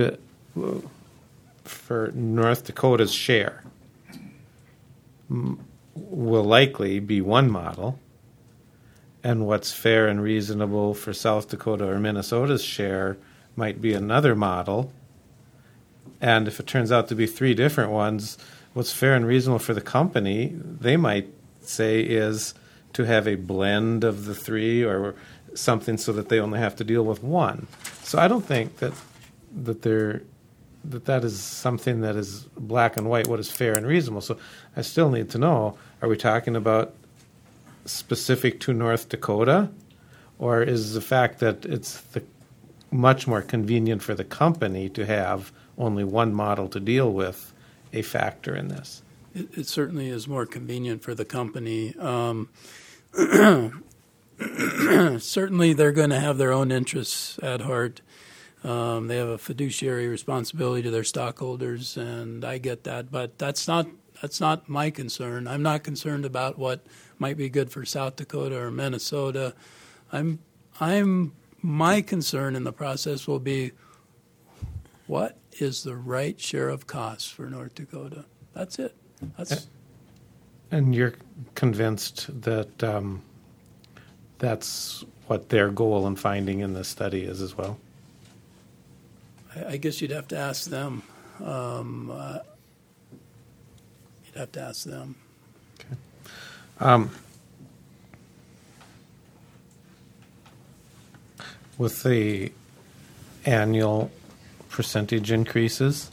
for North Dakota's share will likely be one model, and what's fair and reasonable for South Dakota or Minnesota's share might be another model. And if it turns out to be 3 different ones, what's fair and reasonable for the company, they might say, is to have a blend of the 3 or something so that they only have to deal with one. So I don't think that is something that is black and white, what is fair and reasonable. So I still need to know, are we talking about specific to North Dakota, or is the fact that it's much more convenient for the company to have only one model to deal with a factor in this? It certainly is more convenient for the company. Certainly they're going to have their own interests at heart. They have a fiduciary responsibility to their stockholders, and I get that. But that's not my concern. I'm not concerned about what might be good for South Dakota or Minnesota. My concern in the process will be, what is the right share of costs for North Dakota? That's it. And you're convinced that that's what their goal in finding in this study is as well? I guess you'd have to ask them. Okay. With the annual percentage increases,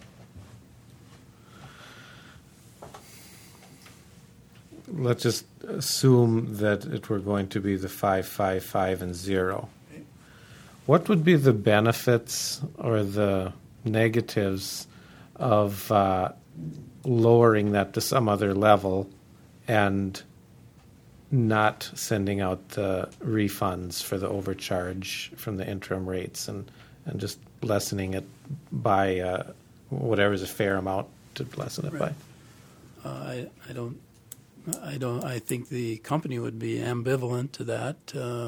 let's just assume that it were going to be the 5, 5, 5, and 0. What would be the benefits or the negatives of lowering that to some other level and not sending out the refunds for the overcharge from the interim rates and just lessening it by whatever is a fair amount to lessen it by? I think the company would be ambivalent to that.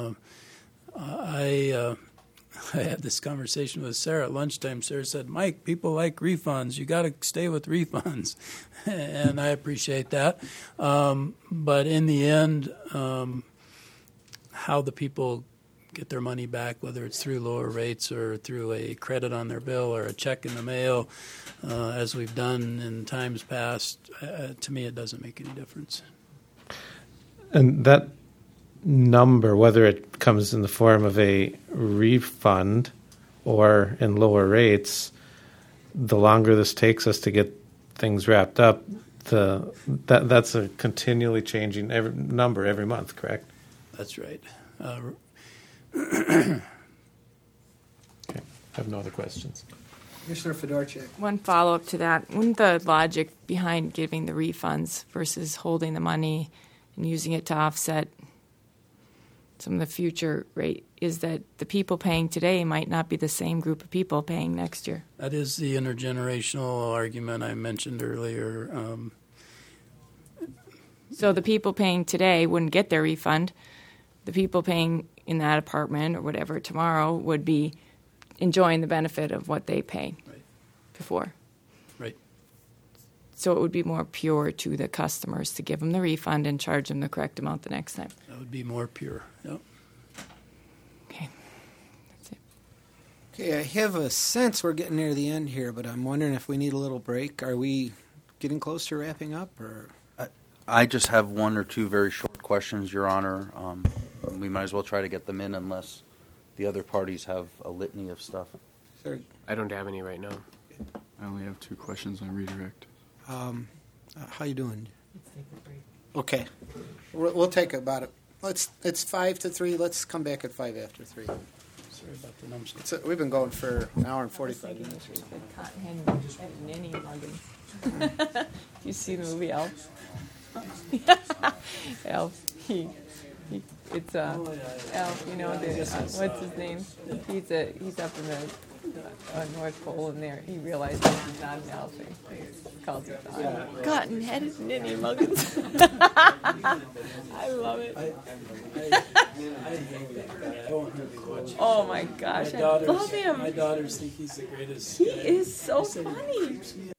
I had this conversation with Sarah at lunchtime. Sarah said, "Mike, people like refunds. You got to stay with refunds," and I appreciate that. But in the end, how the people get their money back, whether it's through lower rates or through a credit on their bill or a check in the mail, as we've done in times past, to me it doesn't make any difference. And that number, whether it comes in the form of a refund or in lower rates, the longer this takes us to get things wrapped up, that's a continually changing number every month, correct? That's right. Okay. I have no other questions. Commissioner Fedorchak. One follow-up to that. Wouldn't the logic behind giving the refunds versus holding the money and using it to offset some of the future rate is that the people paying today might not be the same group of people paying next year? That is the intergenerational argument I mentioned earlier. So the people paying today wouldn't get their refund. The people paying in that apartment or whatever tomorrow would be enjoying the benefit of what they paid before. Right. So it would be more pure to the customers to give them the refund and charge them the correct amount the next time. That would be more pure. Yep. Okay. That's it. Okay, I have a sense we're getting near the end here, but I'm wondering if we need a little break. Are we getting close to wrapping up, or? I just have one or two very short questions, Your Honor. We might as well try to get them in unless the other parties have a litany of stuff. Sir, I don't have any right now. I only have 2 questions on redirect. how you doing? Let's take a break. Okay, we'll take about it. It's 2 to 3. Let's come back at 5 after 3. Sorry about the numbers. We've been going for an hour and 45 minutes. Ninny muggins. You see the movie Elf? Elf. It's Elf. You know what's his name? He's up in the North Pole, and there he realizes he's not an elf. He calls it cotton-headed Ninny Muggins. I love it. I hate that guy. I want him to coach. Oh my gosh, I love him. My daughters think he's the greatest. He is so funny.